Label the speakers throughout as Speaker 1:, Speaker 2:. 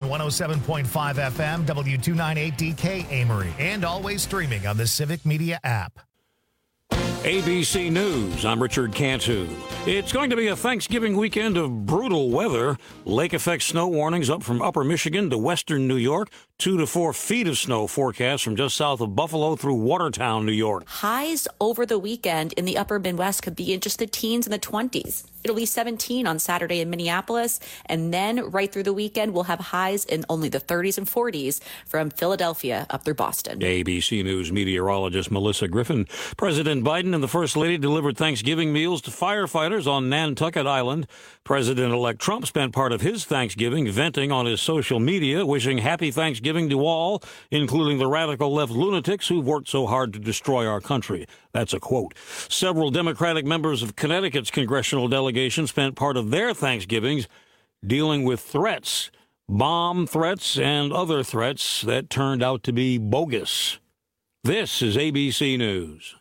Speaker 1: 107.5 FM, W298DK Amory, and always streaming on the Civic Media app.
Speaker 2: ABC News, I'm Richard Cantu. It's going to be a Thanksgiving weekend of brutal weather. Lake effect snow warnings up from upper Michigan to western New York. 2 to 4 feet of snow forecast from just south of Buffalo through Watertown, New York.
Speaker 3: Highs over the weekend in the upper Midwest could be in just the teens and the 20s. It'll be 17 on Saturday in Minneapolis, and then right through the weekend, we'll have highs in only the 30s and 40s from Philadelphia up through Boston.
Speaker 2: ABC News meteorologist Melissa Griffin. President Biden and the First Lady delivered Thanksgiving meals to firefighters on Nantucket Island. President-elect Trump spent part of his Thanksgiving venting on his social media, wishing happy Thanksgiving to all, including the radical left lunatics who've worked so hard to destroy our country. That's a quote. Several Democratic members of Connecticut's congressional delegation spent part of their Thanksgivings dealing with threats, bomb threats, and other threats that turned out to be bogus. This is ABC News.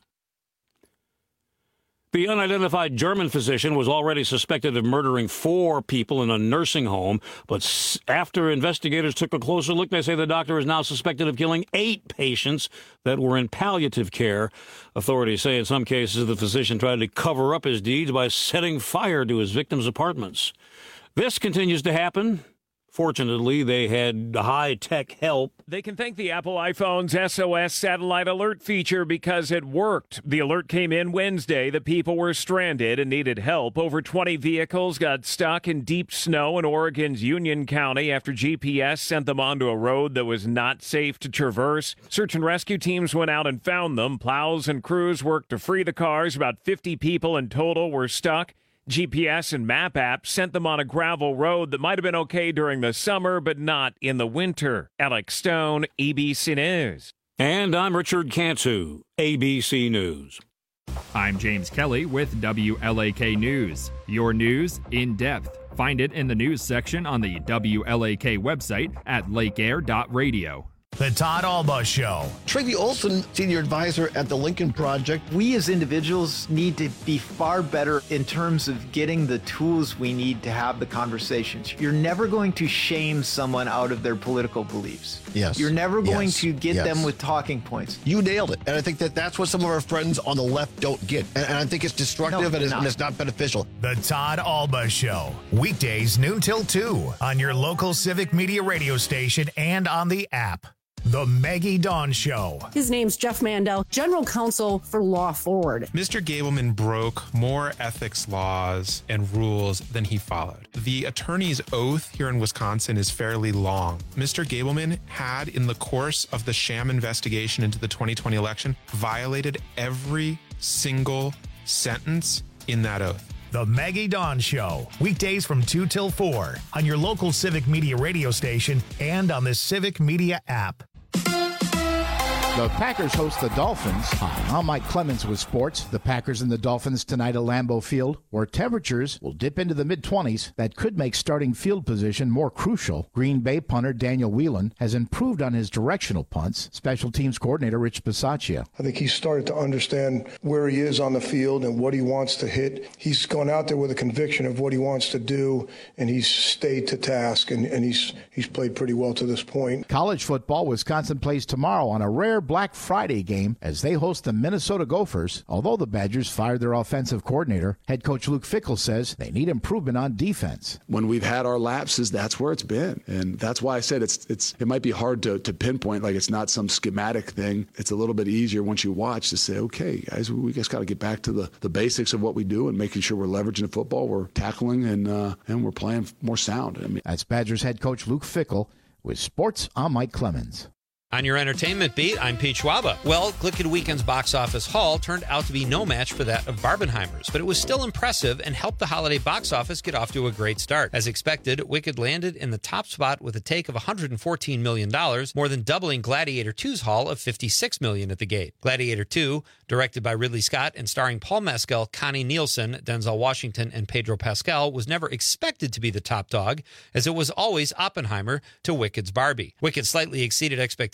Speaker 2: The unidentified German physician was already suspected of murdering 4 people in a nursing home, but after investigators took a closer look, they say the doctor is now suspected of killing 8 patients that were in palliative care. Authorities say in some cases the physician tried to cover up his deeds by setting fire to his victims' apartments. This continues to happen. Fortunately, they had high-tech help.
Speaker 4: They can thank the Apple iPhone's SOS satellite alert feature because it worked. The alert came in Wednesday. The people were stranded and needed help. Over 20 vehicles got stuck in deep snow in Oregon's Union County after GPS sent them onto a road that was not safe to traverse. Search and rescue teams went out and found them. Plows and crews worked to free the cars. About 50 people in total were stuck. GPS and map apps sent them on a gravel road that might have been okay during the summer, but not in the winter. Alex Stone, ABC News.
Speaker 2: And I'm Richard Cantu, ABC News.
Speaker 5: I'm James Kelly with WLAK News. Your news in depth. Find it in the news section on the WLAK website at lakeair.radio.
Speaker 1: The Todd Alba Show.
Speaker 6: Tracy Olson, senior advisor at the Lincoln Project.
Speaker 7: We as individuals need to be far better in terms of getting the tools we need to have the conversations. You're never going to shame someone out of their political beliefs.
Speaker 6: Yes.
Speaker 7: You're never going to get them with talking points.
Speaker 6: You nailed it. And I think that's what some of our friends on the left don't get. And I think it's destructive and it's not beneficial.
Speaker 1: The Todd Alba Show. Weekdays noon till 2 on your local Civic Media radio station and on the app. The Maggie Dawn Show.
Speaker 8: His name's Jeff Mandel, General Counsel for Law Forward.
Speaker 9: Mr. Gableman broke more ethics laws and rules than he followed. The attorney's oath here in Wisconsin is fairly long. Mr. Gableman had, in the course of the sham investigation into the 2020 election, violated every single sentence in that oath.
Speaker 1: The Maggie Dawn Show. Weekdays from 2 till 4 on your local Civic Media radio station and on the Civic Media app.
Speaker 10: The Packers host the Dolphins. Hi, I'm Mike Clemens with sports. The Packers and the Dolphins tonight at Lambeau Field, where temperatures will dip into the mid-20s. That could make starting field position more crucial. Green Bay punter Daniel Whelan has improved on his directional punts. Special teams coordinator Rich Bisaccia.
Speaker 11: I think he's started to understand where he is on the field and what he wants to hit. He's gone out there with a conviction of what he wants to do, and he's stayed to task, and he's played pretty well to this point.
Speaker 10: College football, Wisconsin plays tomorrow on a rare Black Friday game as they host the Minnesota Gophers. Although the Badgers fired their offensive coordinator, head coach Luke Fickell says they need improvement on defense.
Speaker 12: When we've had our lapses, that's where it's been. And that's why I said it might be hard to pinpoint, like it's not some schematic thing. It's a little bit easier once you watch to say, okay, guys, we just got to get back to the basics of what we do and making sure we're leveraging the football, we're tackling, and we're playing more sound. I mean,
Speaker 10: that's Badgers head coach Luke Fickell. With sports, I'm Mike Clemens.
Speaker 13: On your entertainment beat, I'm Pete Schwaba. Well, Glicked Weekend's box office haul turned out to be no match for that of Barbenheimer's, but it was still impressive and helped the holiday box office get off to a great start. As expected, Wicked landed in the top spot with a take of $114 million, more than doubling Gladiator 2's haul of $56 million at the gate. Gladiator 2, directed by Ridley Scott and starring Paul Mescal, Connie Nielsen, Denzel Washington, and Pedro Pascal, was never expected to be the top dog, as it was always Oppenheimer to Wicked's Barbie. Wicked slightly exceeded expectations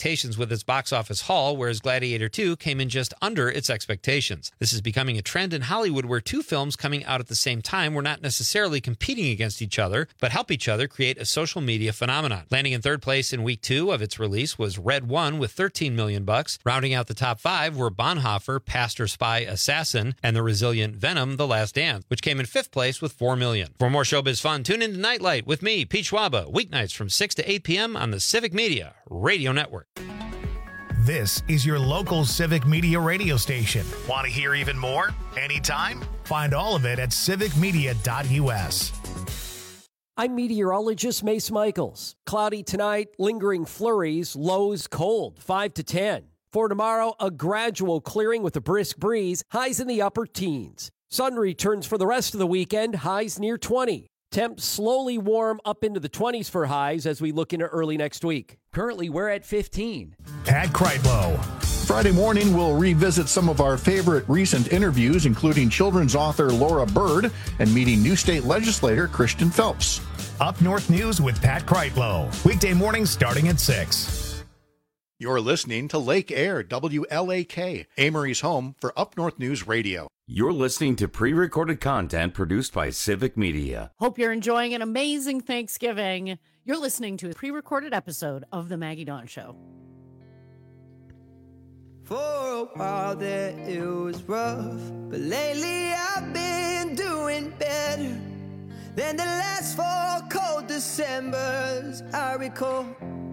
Speaker 13: expectations with its box office haul, whereas Gladiator 2 came in just under its expectations. This is becoming a trend in Hollywood where two films coming out at the same time were not necessarily competing against each other, but help each other create a social media phenomenon. Landing in third place in week 2 of its release was Red One with $13 million. Rounding out the top 5 were Bonhoeffer, Pastor Spy Assassin, and the resilient Venom, The Last Dance, which came in 5th place with $4 million. For more showbiz fun, tune into Nightlight with me, Pete Schwaba, weeknights from 6 to 8 p.m. on the Civic Media Radio Network.
Speaker 1: This is your local Civic Media radio station. Want to hear even more? Anytime? Find all of it at civicmedia.us.
Speaker 14: I'm meteorologist Mace Michaels. Cloudy tonight, lingering flurries, lows cold, 5 to 10. For tomorrow, a gradual clearing with a brisk breeze, highs in the upper teens. Sun returns for the rest of the weekend, highs near 20. Temps slowly warm up into the 20s for highs as we look into early next week. Currently, we're at 15.
Speaker 1: Pat Kreitlow.
Speaker 15: Friday morning, we'll revisit some of our favorite recent interviews, including children's author Laura Bird and meeting new state legislator Christian Phelps.
Speaker 1: Up North News with Pat Kreitlow. Weekday mornings starting at 6.
Speaker 15: You're listening to Lake Air, WLAK, Amory's home for Up North News Radio.
Speaker 16: You're listening to pre-recorded content produced by Civic Media.
Speaker 8: Hope you're enjoying an amazing Thanksgiving. You're listening to a pre-recorded episode of The Maggie Dawn Show.
Speaker 17: For a while there it was rough, but lately I've been doing better than the last 4 cold Decembers I recall.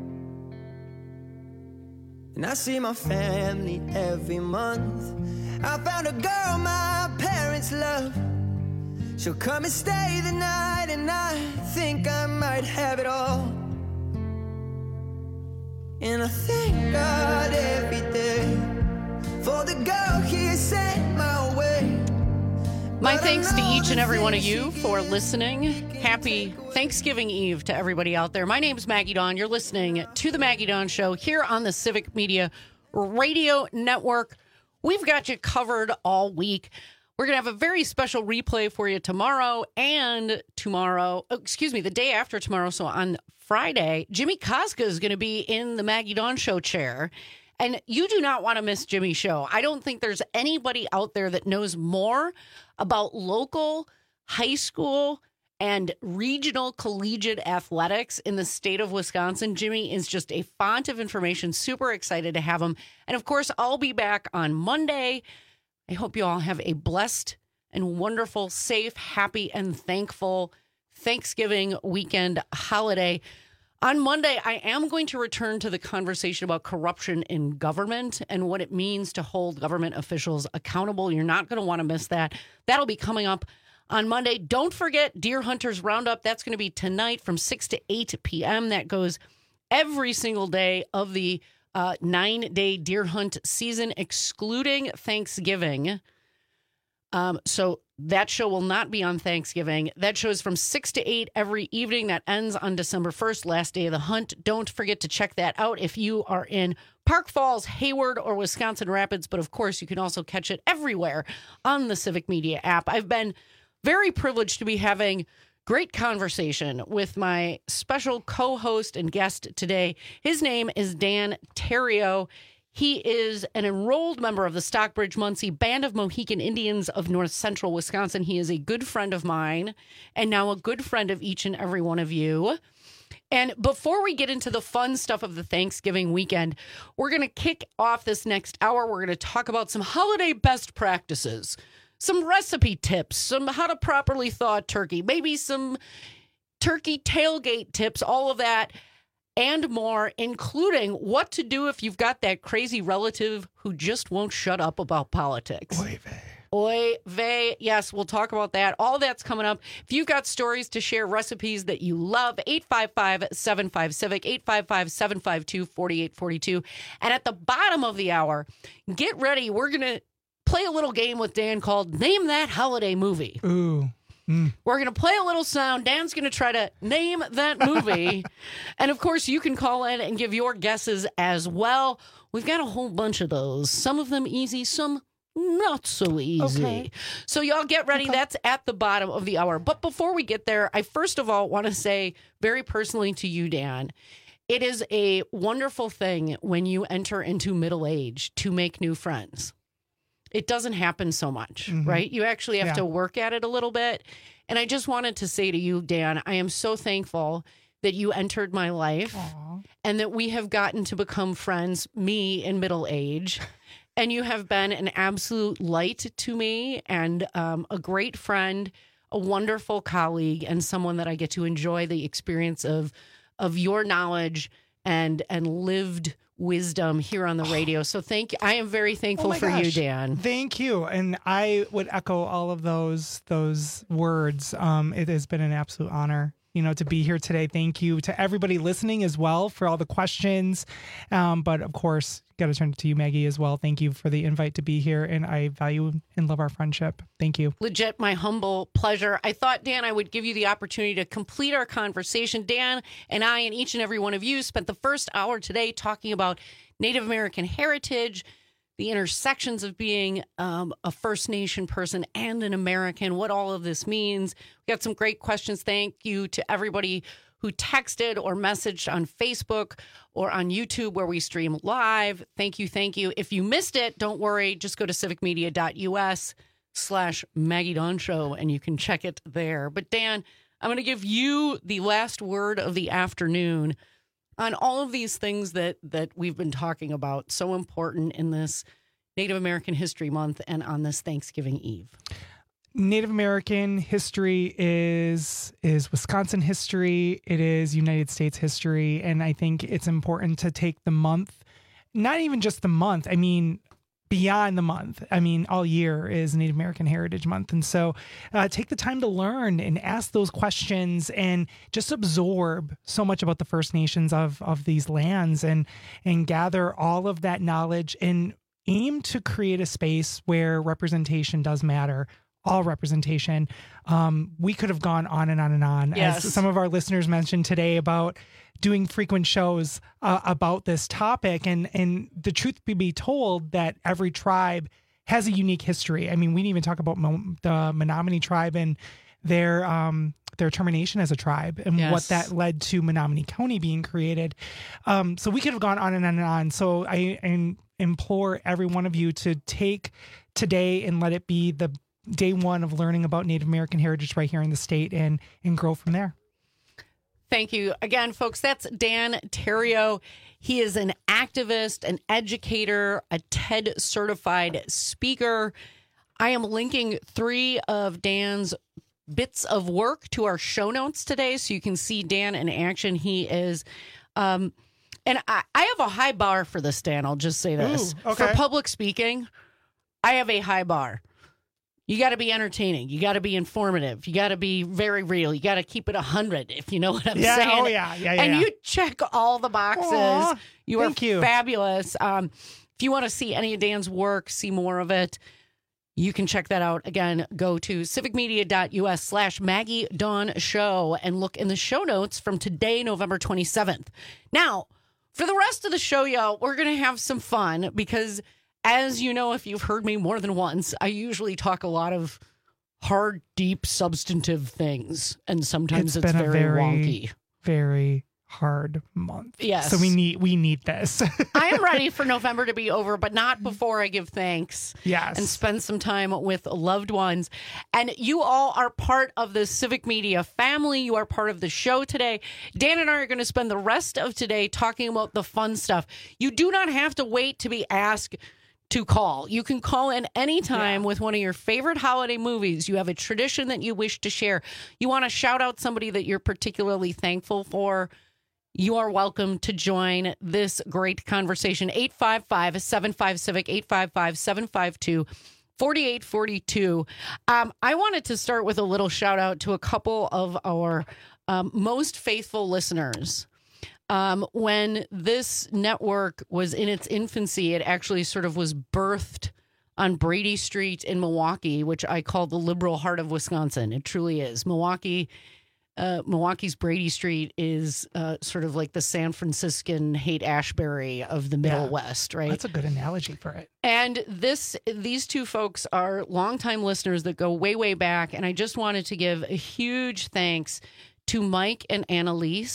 Speaker 17: And I see my family every month. I found a girl my parents love. She'll come and stay the night, and I think I might have it all. And I thank God every day for the girl he sent my way.
Speaker 8: My thanks to each and every one of you for listening. Happy Thanksgiving Eve to everybody out there. My name's Maggie Dawn. You're listening to The Maggie Dawn Show here on the Civic Media Radio Network. We've got you covered all week. We're going to have a very special replay for you tomorrow and the day after tomorrow. So on Friday, Jimmy Koska is going to be in the Maggie Dawn Show chair. And you do not want to miss Jimmy's show. I don't think there's anybody out there that knows more about local, high school, and regional collegiate athletics in the state of Wisconsin. Jimmy is just a font of information. Super excited to have him. And of course, I'll be back on Monday. I hope you all have a blessed and wonderful, safe, happy, and thankful Thanksgiving weekend holiday. On Monday, I am going to return to the conversation about corruption in government and what it means to hold government officials accountable. You're not going to want to miss that. That'll be coming up on Monday. Don't forget Deer Hunters Roundup. That's going to be tonight from 6 to 8 p.m. That goes every single day of the 9-day deer hunt season, excluding Thanksgiving. So that show will not be on Thanksgiving. That show is from 6 to 8 every evening. That ends on December 1st, last day of the hunt. Don't forget to check that out if you are in Park Falls, Hayward, or Wisconsin Rapids. But of course, you can also catch it everywhere on the Civic Media app. I've been very privileged to be having great conversation with my special co-host and guest today. His name is Dan Terrio. He is an enrolled member of the Stockbridge-Muncie Band of Mohican Indians of North Central Wisconsin. He is a good friend of mine and now a good friend of each and every one of you. And before we get into the fun stuff of the Thanksgiving weekend, we're going to kick off this next hour. We're going to talk about some holiday best practices, some recipe tips, some how to properly thaw turkey, maybe some turkey tailgate tips, all of that and more, including what to do if you've got that crazy relative who just won't shut up about politics.
Speaker 15: Oy vey.
Speaker 8: Oy vey. Yes, we'll talk about that. All that's coming up. If you've got stories to share, recipes that you love, 855-75-CIVIC, 855-752-4842. And at the bottom of the hour, get ready. We're going to play a little game with Dan called Name That Holiday Movie.
Speaker 18: Ooh.
Speaker 8: We're going to play a little sound. Dan's going to try to name that movie. And, of course, you can call in and give your guesses as well. We've got a whole bunch of those. Some of them easy, some not so easy.
Speaker 18: Okay.
Speaker 8: So y'all get ready. Okay. That's at the bottom of the hour. But before we get there, I first of all want to say very personally to you, Dan, It is a wonderful thing when you enter into middle age to make new friends. It doesn't happen so much, right? You actually have to work at it a little bit. And I just wanted to say to you, Dan, I am so thankful that you entered my life and that we have gotten to become friends, me in middle age. And you have been an absolute light to me and a great friend, a wonderful colleague, and someone that I get to enjoy the experience of your knowledge and lived wisdom here on the radio. So thank you. I am very thankful for you, Dan.
Speaker 18: Thank you. And I would echo all of those words. It has been an absolute honor, to be here today. Thank you to everybody listening as well for all the questions. But of course, got to turn it to you, Maggie, as well. Thank you for the invite to be here. And I value and love our friendship. Thank you.
Speaker 8: Legit, my humble pleasure. I thought, Dan, I would give you the opportunity to complete our conversation. Dan and I and each and every one of you spent the first hour today talking about Native American heritage, the intersections of being a First Nation person and an American, what all of this means. We got some great questions. Thank you to everybody who texted or messaged on Facebook or on YouTube where we stream live. Thank you. Thank you. If you missed it, don't worry. Just go to civicmedia.us/Maggie Dawn Show and you can check it there. But Dan, I'm going to give you the last word of the afternoon on all of these things that we've been talking about, so important in this Native American History Month and on this Thanksgiving Eve.
Speaker 18: Native American history is Wisconsin history. It is United States history. And I think it's important to take the month, not even just the month, I mean, beyond the month. I mean, all year is Native American Heritage Month. And so take the time to learn and ask those questions and just absorb so much about the First Nations of these lands and gather all of that knowledge and aim to create a space where representation does matter. All representation. We could have gone on and on and on.
Speaker 8: Yes.
Speaker 18: As some of our listeners mentioned today about doing frequent shows about this topic. And the truth be told that every tribe has a unique history. I mean, we didn't even talk about the Menominee tribe and their termination as a tribe and what that led to Menominee County being created. So we could have gone on and on and on. So I implore every one of you to take today and let it be the day one of learning about Native American heritage right here in the state and grow from there.
Speaker 8: Thank you. Again, folks, that's Dan Terrio. He is an activist, an educator, a TED certified speaker. I am linking 3 of Dan's bits of work to our show notes today so you can see Dan in action. He is, and I have a high bar for this, Dan. I'll just say this.
Speaker 18: Ooh, okay.
Speaker 8: For public speaking, I have a high bar. You got to be entertaining. You got to be informative. You got to be very real. You got to keep it 100, if you know what I'm saying.
Speaker 18: Oh, yeah.
Speaker 8: And you check all the boxes.
Speaker 18: Aww,
Speaker 8: you are
Speaker 18: thank you.
Speaker 8: Fabulous. If you want to see any of Dan's work, see more of it, you can check that out. Again, go to civicmedia.us/Maggie Dawn Show and look in the show notes from today, November 27th. Now, for the rest of the show, y'all, we're going to have some fun because, as you know, if you've heard me more than once, I usually talk a lot of hard, deep, substantive things, and sometimes it's very wonky.
Speaker 18: Very hard month.
Speaker 8: Yes.
Speaker 18: So we need this.
Speaker 8: I am ready for November to be over, but not before I give thanks.
Speaker 18: Yes.
Speaker 8: And spend some time with loved ones. And you all are part of the Civic Media family. You are part of the show today. Dan and I are going to spend the rest of today talking about the fun stuff. You do not have to wait to be asked to call. You can call in anytime with one of your favorite holiday movies. You have a tradition that you wish to share. You want to shout out somebody that you're particularly thankful for. You are welcome to join this great conversation. 855-75-CIVIC, 855-752-4842. I wanted to start with a little shout out to a couple of our most faithful listeners. When this network was in its infancy, it actually sort of was birthed on Brady Street in Milwaukee, which I call the liberal heart of Wisconsin. It truly is. Milwaukee's Brady Street is sort of like the San Franciscan Haight-Ashbury of the Middle West, right?
Speaker 18: That's a good analogy for it.
Speaker 8: And these two folks are longtime listeners that go way, way back. And I just wanted to give a huge thanks to Mike and Annalise, who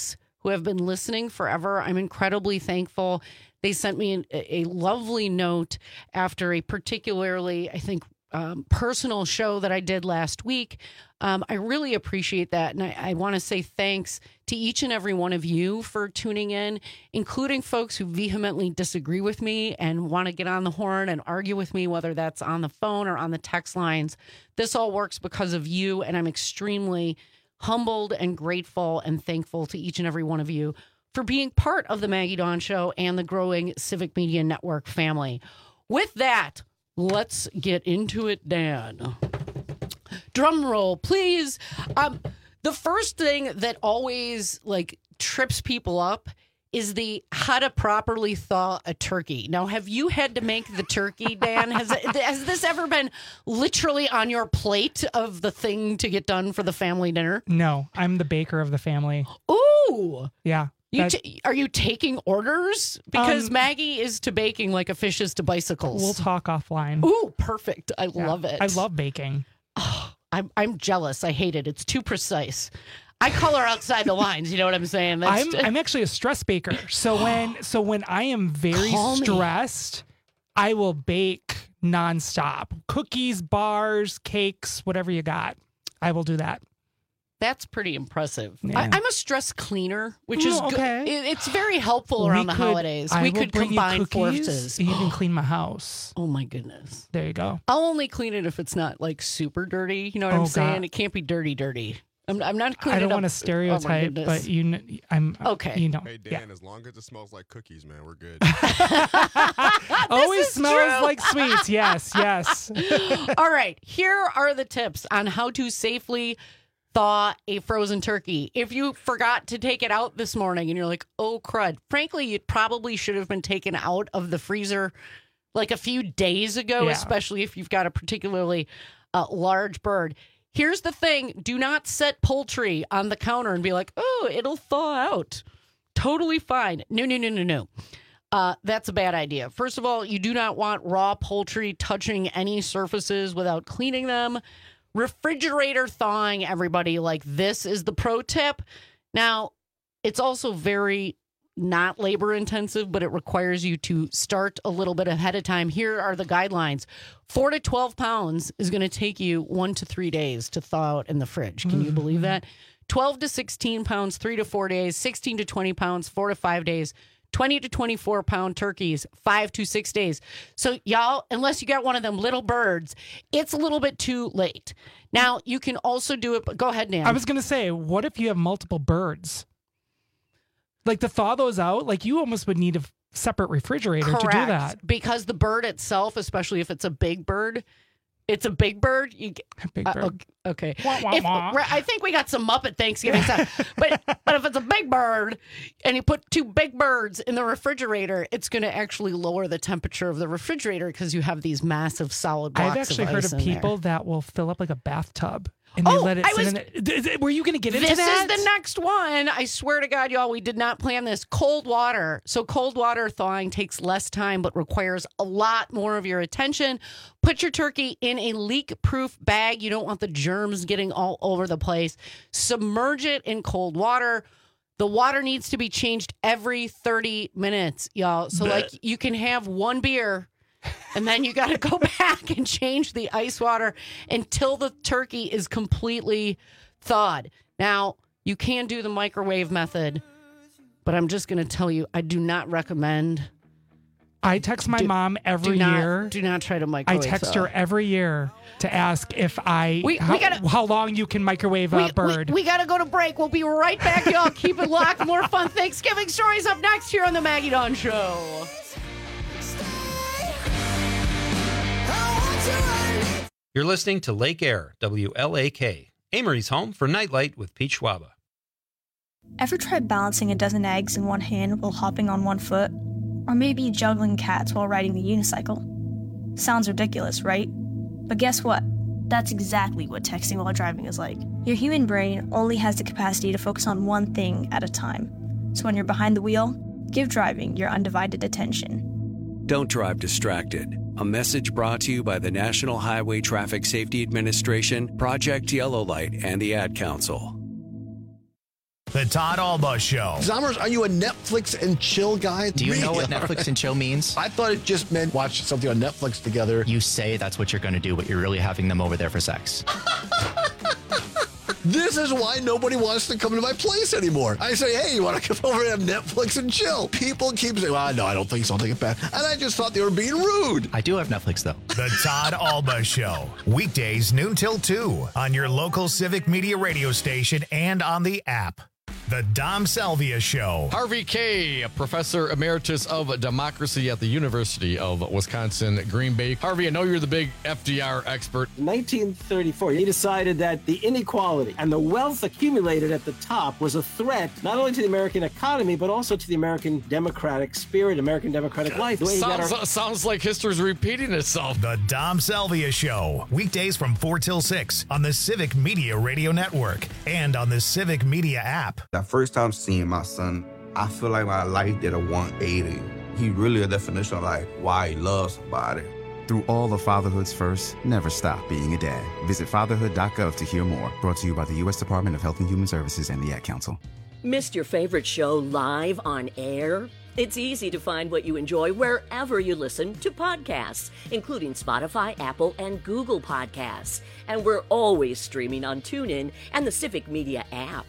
Speaker 8: who have been listening forever. I'm incredibly thankful. They sent me a lovely note after a particularly, I think, personal show that I did last week. I really appreciate that. And I want to say thanks to each and every one of you for tuning in, including folks who vehemently disagree with me and want to get on the horn and argue with me, whether that's on the phone or on the text lines. This all works because of you, and I'm extremely humbled and grateful and thankful to each and every one of you for being part of the Maggie Dawn Show and the growing Civic Media Network family. With that, let's get into it, Dan. Drum roll, please. The first thing that always trips people up is the how to properly thaw a turkey. Now, have you had to make the turkey, Dan? Has this ever been literally on your plate of the thing to get done for the family dinner?
Speaker 18: No, I'm the baker of the family.
Speaker 8: Ooh.
Speaker 18: Yeah.
Speaker 8: Are you taking orders? Because Maggie is to baking like a fish is to bicycles.
Speaker 18: We'll talk offline.
Speaker 8: Ooh, perfect. I love it.
Speaker 18: I love baking.
Speaker 8: Oh, I'm jealous. I hate it. It's too precise. I color outside the lines. You know what I'm saying?
Speaker 18: I'm actually a stress baker. So when I am very stressed, I will bake nonstop. Cookies, bars, cakes, whatever you got. I will do that.
Speaker 8: That's pretty impressive.
Speaker 18: Yeah.
Speaker 8: I'm a stress cleaner, which is
Speaker 18: okay.
Speaker 8: good. It's very helpful around the holidays. We could combine forces.
Speaker 18: You can clean my house.
Speaker 8: Oh my goodness.
Speaker 18: There you go.
Speaker 8: I'll only clean it if it's not super dirty. You know what I'm saying? God. It can't be dirty. I'm not cleaning it up.
Speaker 18: I don't want to stereotype, but I'm okay. You know.
Speaker 19: Hey Dan, as long as it smells like cookies, man, we're good.
Speaker 18: Always smells like sweets. Yes.
Speaker 8: All right. Here are the tips on how to safely thaw a frozen turkey. If you forgot to take it out this morning and you're like, oh crud, frankly, it probably should have been taken out of the freezer like a few days ago, especially if you've got a particularly large bird. Here's the thing. Do not set poultry on the counter and be like, oh, it'll thaw out. Totally fine. No. That's a bad idea. First of all, you do not want raw poultry touching any surfaces without cleaning them. Refrigerator thawing, everybody, this is the pro tip. Now, it's also very not labor intensive, but it requires you to start a little bit ahead of time. Here are the guidelines. 4 to 12 pounds is going to take you 1 to 3 days to thaw out in the fridge. Can you believe that? 12 to 16 pounds, 3 to 4 days. 16 to 20 pounds, 4 to 5 days. 20 to 24 pound turkeys, 5 to 6 days. So y'all, unless you got one of them little birds, it's a little bit too late. Now you can also do it, but go ahead, Nan.
Speaker 18: I was going to say, what if you have multiple birds? To thaw those out, you almost would need a separate refrigerator to do that.
Speaker 8: Because the bird itself, especially if it's a big bird, it's a big bird. Okay. I think we got some Muppet Thanksgiving stuff. But if it's a big bird and you put 2 big birds in the refrigerator, it's going to actually lower the temperature of the refrigerator because you have these massive solid blocks
Speaker 18: I've actually
Speaker 8: of
Speaker 18: heard
Speaker 8: ice
Speaker 18: of people that will fill up like a bathtub. And
Speaker 8: they
Speaker 18: let it sit in it. Were you going to get into that?
Speaker 8: This is the next one. I swear to God, y'all, we did not plan this. Cold water. So cold water thawing takes less time, but requires a lot more of your attention. Put your turkey in a leak-proof bag. You don't want the germs getting all over the place. Submerge it in cold water. The water needs to be changed every 30 minutes, y'all. So, you can have 1 beer, and then you got to go back and change the ice water until the turkey is completely thawed. Now, you can do the microwave method, but I'm just going to tell you, I do not recommend.
Speaker 18: I text my mom every year.
Speaker 8: Do not try to microwave.
Speaker 18: I text her every year to ask if how long you can microwave a bird.
Speaker 8: We got to go to break. We'll be right back, y'all. Keep it locked. More fun Thanksgiving stories up next here on the Maggie Dawn Show.
Speaker 13: You're listening to Lake Air, WLAK, Amory's home for Nightlight with Pete Schwaba.
Speaker 20: Ever tried balancing a dozen eggs in one hand while hopping on one foot? Or maybe juggling cats while riding the unicycle? Sounds ridiculous, right? But guess what? That's exactly what texting while driving is like. Your human brain only has the capacity to focus on one thing at a time. So when you're behind the wheel, give driving your undivided attention.
Speaker 21: Don't drive distracted. A message brought to you by the National Highway Traffic Safety Administration, Project Yellow Light, and the Ad Council.
Speaker 1: The Todd Alba Show.
Speaker 6: Zommers, are you a Netflix and chill guy?
Speaker 3: Do you know what Netflix and chill means?
Speaker 6: I thought it just meant watch something on Netflix together.
Speaker 3: You say that's what you're going to do, but you're really having them over there for sex.
Speaker 6: This is why nobody wants to come to my place anymore. I say, hey, you want to come over and have Netflix and chill? People keep saying, well, no, I don't think so. I'll take it back. And I just thought they were being rude.
Speaker 3: I do have Netflix, though.
Speaker 1: The Todd Alba Show. Weekdays noon till 2 on your local Civic Media radio station and on the app. The Dom Salvia Show.
Speaker 22: Harvey Kaye, Professor Emeritus of Democracy at the University of Wisconsin, Green Bay. Harvey, I know you're the big FDR expert.
Speaker 23: In 1934, he decided that the inequality and the wealth accumulated at the top was a threat not only to the American economy, but also to the American democratic spirit, American democratic life.
Speaker 22: Sounds like history's repeating itself.
Speaker 1: The Dom Salvia Show. Weekdays from 4 till 6 on the Civic Media Radio Network and on the Civic Media app.
Speaker 24: The first time seeing my son, I feel like my life did a 180. He really a definition of like why he loves somebody.
Speaker 25: Through all of fatherhood's first, never stop being a dad. Visit fatherhood.gov to hear more. Brought to you by the U.S. Department of Health and Human Services and the Ad Council.
Speaker 26: Missed your favorite show live on air? It's easy to find what you enjoy wherever you listen to podcasts, including Spotify, Apple, and Google Podcasts. And we're always streaming on TuneIn and the Civic Media app.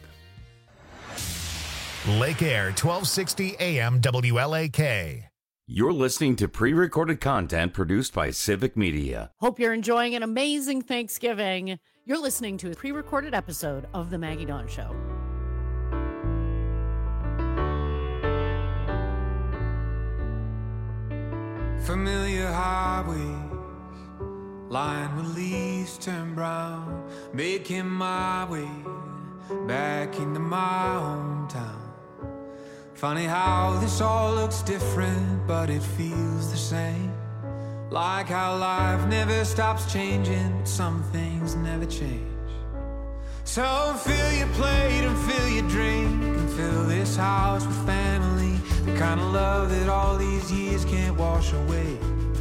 Speaker 1: Lake Air, 1260 AM WLAK.
Speaker 16: You're listening to pre-recorded content produced by Civic Media.
Speaker 8: Hope you're enjoying an amazing Thanksgiving. You're listening to a pre-recorded episode of The Maggie Dawn Show.
Speaker 27: Familiar highways, lined with leaves turn brown, making my way back into my hometown. Funny how this all looks different, but it feels the same. Like how life never stops changing, but some things never change. So fill your plate and fill your drink, and fill this house with family. The kind of love that all these years can't wash away.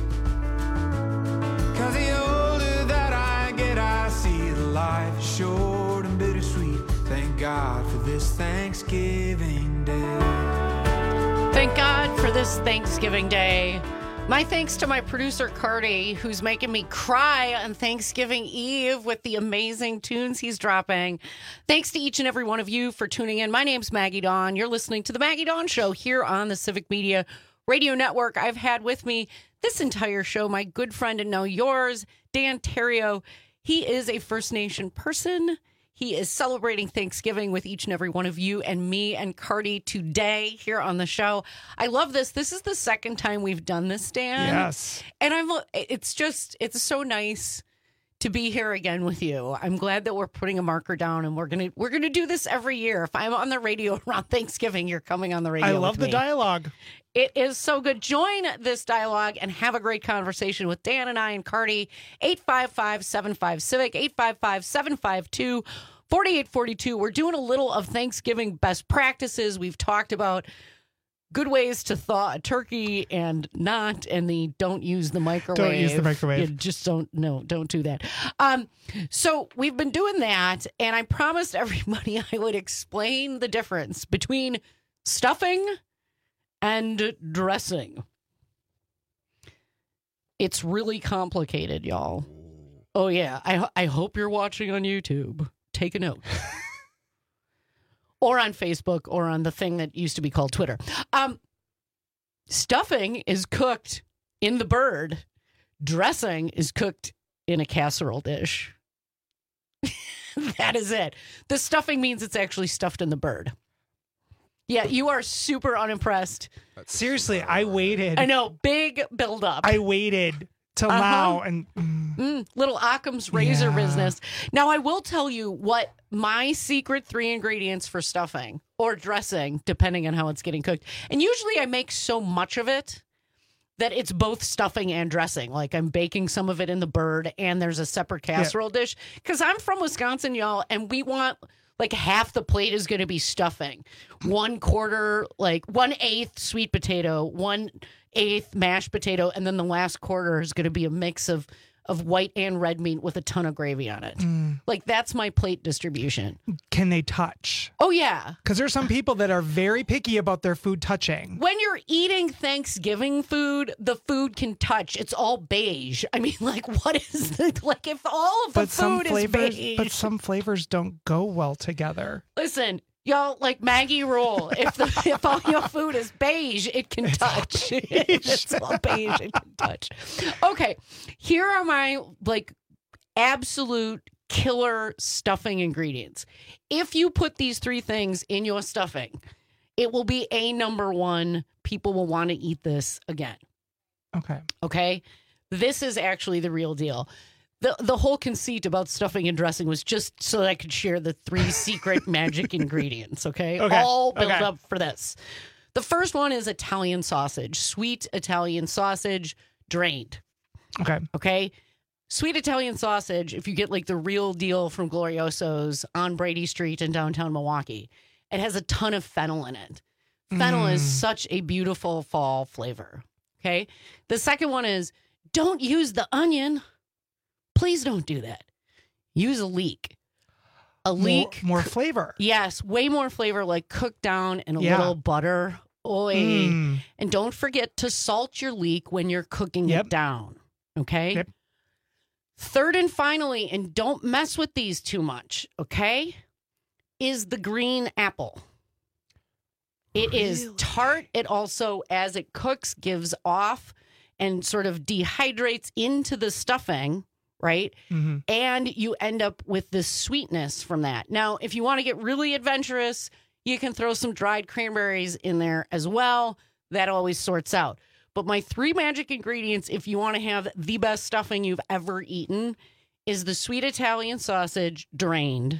Speaker 27: Cause the older that I get, I see the life is short and bittersweet. Thank God for this Thanksgiving Day.
Speaker 8: Thank God for this Thanksgiving Day. My thanks to my producer, Cardi, who's making me cry on Thanksgiving Eve with the amazing tunes he's dropping. Thanks to each and every one of you for tuning in. My name's Maggie Dawn. You're listening to The Maggie Dawn Show here on the Civic Media Radio Network. I've had with me this entire show my good friend and now yours, Dan Terrio. He is a First Nation person. He is celebrating Thanksgiving with each and every one of you and me and Cardi today here on the show. I love this. This is the second time we've done this, Dan.
Speaker 18: Yes.
Speaker 8: And it's so nice to be here again with you. I'm glad that we're putting a marker down and we're gonna do this every year. If I'm on the radio around Thanksgiving, you're coming on the radio.
Speaker 18: I love the dialogue.
Speaker 8: It is so good. Join this dialogue and have a great conversation with Dan and I and Cardi. 855-75-CIVIC, 855-752-4842. We're doing a little of Thanksgiving best practices. We've talked about good ways to thaw a turkey and not, and the don't use the microwave.
Speaker 18: Don't use the microwave.
Speaker 8: You just don't do that. So we've been doing that, and I promised everybody I would explain the difference between stuffing and dressing. It's really complicated, y'all. Oh, yeah. I hope you're watching on YouTube. Take a note. Or on Facebook, or on the thing that used to be called Twitter. Stuffing is cooked in the bird. Dressing is cooked in a casserole dish. That is it. The stuffing means it's actually stuffed in the bird. Yeah, you are super unimpressed.
Speaker 18: Seriously, I waited.
Speaker 8: I know, big buildup.
Speaker 18: I waited till now and
Speaker 8: little Occam's razor business. Now, I will tell you what my secret 3 ingredients for stuffing or dressing, depending on how it's getting cooked. And usually I make so much of it that it's both stuffing and dressing. Like I'm baking some of it in the bird and there's a separate casserole dish. Because I'm from Wisconsin, y'all, and we want like half the plate is going to be stuffing. 1/4, like 1/8 sweet potato, 1/8 mashed potato, and then the last quarter is going to be a mix of of white and red meat with a ton of gravy on it. Like, that's my plate distribution.
Speaker 18: Can they touch?
Speaker 8: Oh, yeah.
Speaker 18: Because there's some people that are very picky about their food touching.
Speaker 8: When you're eating Thanksgiving food, the food can touch. It's all beige. I mean, like, what is the, like, if all of the food is beige.
Speaker 18: But some flavors don't go well together.
Speaker 8: Listen, y'all, like Maggie rule. If all your food is beige, it can touch. It's all beige, it can touch. Okay, here are my like absolute killer stuffing ingredients. If you put these 3 things in your stuffing, it will be a number 1. People will want to eat this again. Okay. This is actually the real deal. The whole conceit about stuffing and dressing was just so that I could share the 3 secret magic ingredients, okay? All built up for this. The first one is Italian sausage, sweet Italian sausage, drained. Okay? Sweet Italian sausage, if you get like the real deal from Glorioso's on Brady Street in downtown Milwaukee, it has a ton of fennel in it. Fennel is such a beautiful fall flavor, okay? The second one is don't use the onion. Please don't do that. Use a leek.
Speaker 18: More flavor.
Speaker 8: Yes, way more flavor, like cooked down in a little butter. And don't forget to salt your leek when you're cooking it down. Okay? Third and finally, and don't mess with these too much, okay, is the green apple. It is tart. It also, as it cooks, gives off and sort of dehydrates into the stuffing. Right? And you end up with this sweetness from that. Now, if you want to get really adventurous, you can throw some dried cranberries in there as well. That always sorts out. But my 3 magic ingredients, if you want to have the best stuffing you've ever eaten, is the sweet Italian sausage drained.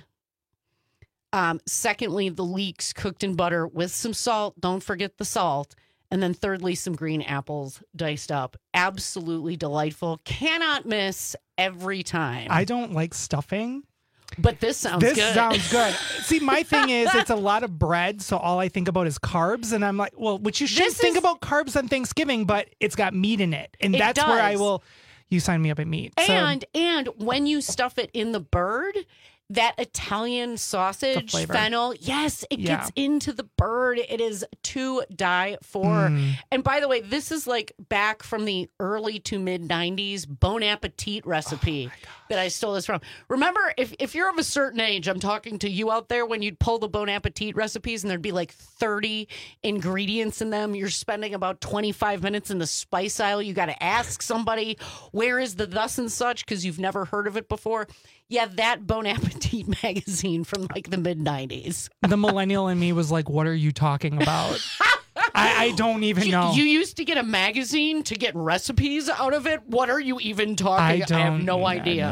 Speaker 8: Secondly, the leeks cooked in butter with some salt. Don't forget the salt. And then thirdly, some green apples diced up. Absolutely delightful. Cannot miss every time.
Speaker 18: I don't like stuffing.
Speaker 8: But this sounds good.
Speaker 18: This sounds good. See, my thing is it's a lot of bread, so all I think about is carbs. And I'm like, well, which you should think about carbs on Thanksgiving, but it's got meat in it. And that's where I will, you sign me up at meat.
Speaker 8: And when you stuff it in the bird, that Italian sausage, fennel, yes, it gets into the bird. It is to die for. And by the way, this is like back from the early to mid 90s Bon Appetit recipe that I stole this from. Remember, if you're of a certain age, I'm talking to you out there, when you'd pull the Bon Appetit recipes and there'd be like 30 ingredients in them. You're spending about 25 minutes in the spice aisle. You got to ask somebody, where is the thus and such? Because you've never heard of it before. Yeah, that Bon Appetit magazine from like the mid-90s.
Speaker 18: The millennial in me was like, what are you talking about? I don't even know.
Speaker 8: You used to get a magazine to get recipes out of it? What are you even talking? I have no idea.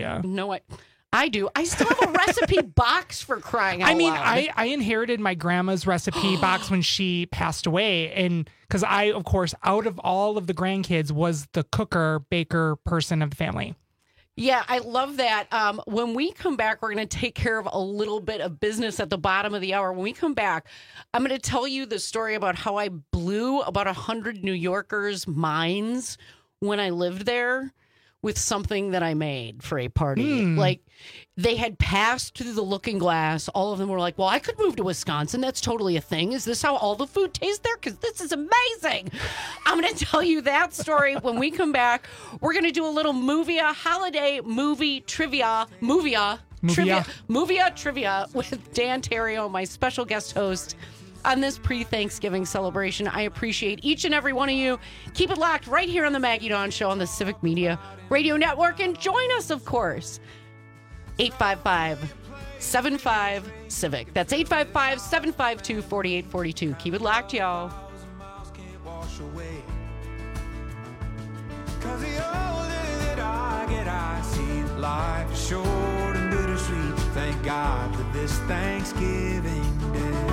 Speaker 8: I do. I still have a recipe box for crying out loud.
Speaker 18: I inherited my grandma's recipe box when she passed away. And because I, of course, out of all of the grandkids, was the cooker, baker person of the family.
Speaker 8: Yeah, I love that. When we come back, we're going to take care of a little bit of business at the bottom of the hour. When we come back, I'm going to tell you the story about how I blew about 100 New Yorkers' minds when I lived there with something that I made for a party. Like, they had passed through the looking glass. All of them were like, well, I could move to Wisconsin. That's totally a thing. Is this how all the food tastes there? Because this is amazing. I'm going to tell you that story when we come back. We're going to do a little holiday movie trivia. Movia trivia with Dan Terrio, my special guest host, on this pre-Thanksgiving celebration. I appreciate each and every one of you. Keep it locked right here on the Maggie Dawn Show on the Civic Media Radio Network. And join us, of course, 855-75-CIVIC. That's 855-752-4842. Keep it locked, y'all.
Speaker 27: Cause the older that I get, I see life is short and bittersweet. Thank God for this Thanksgiving Day.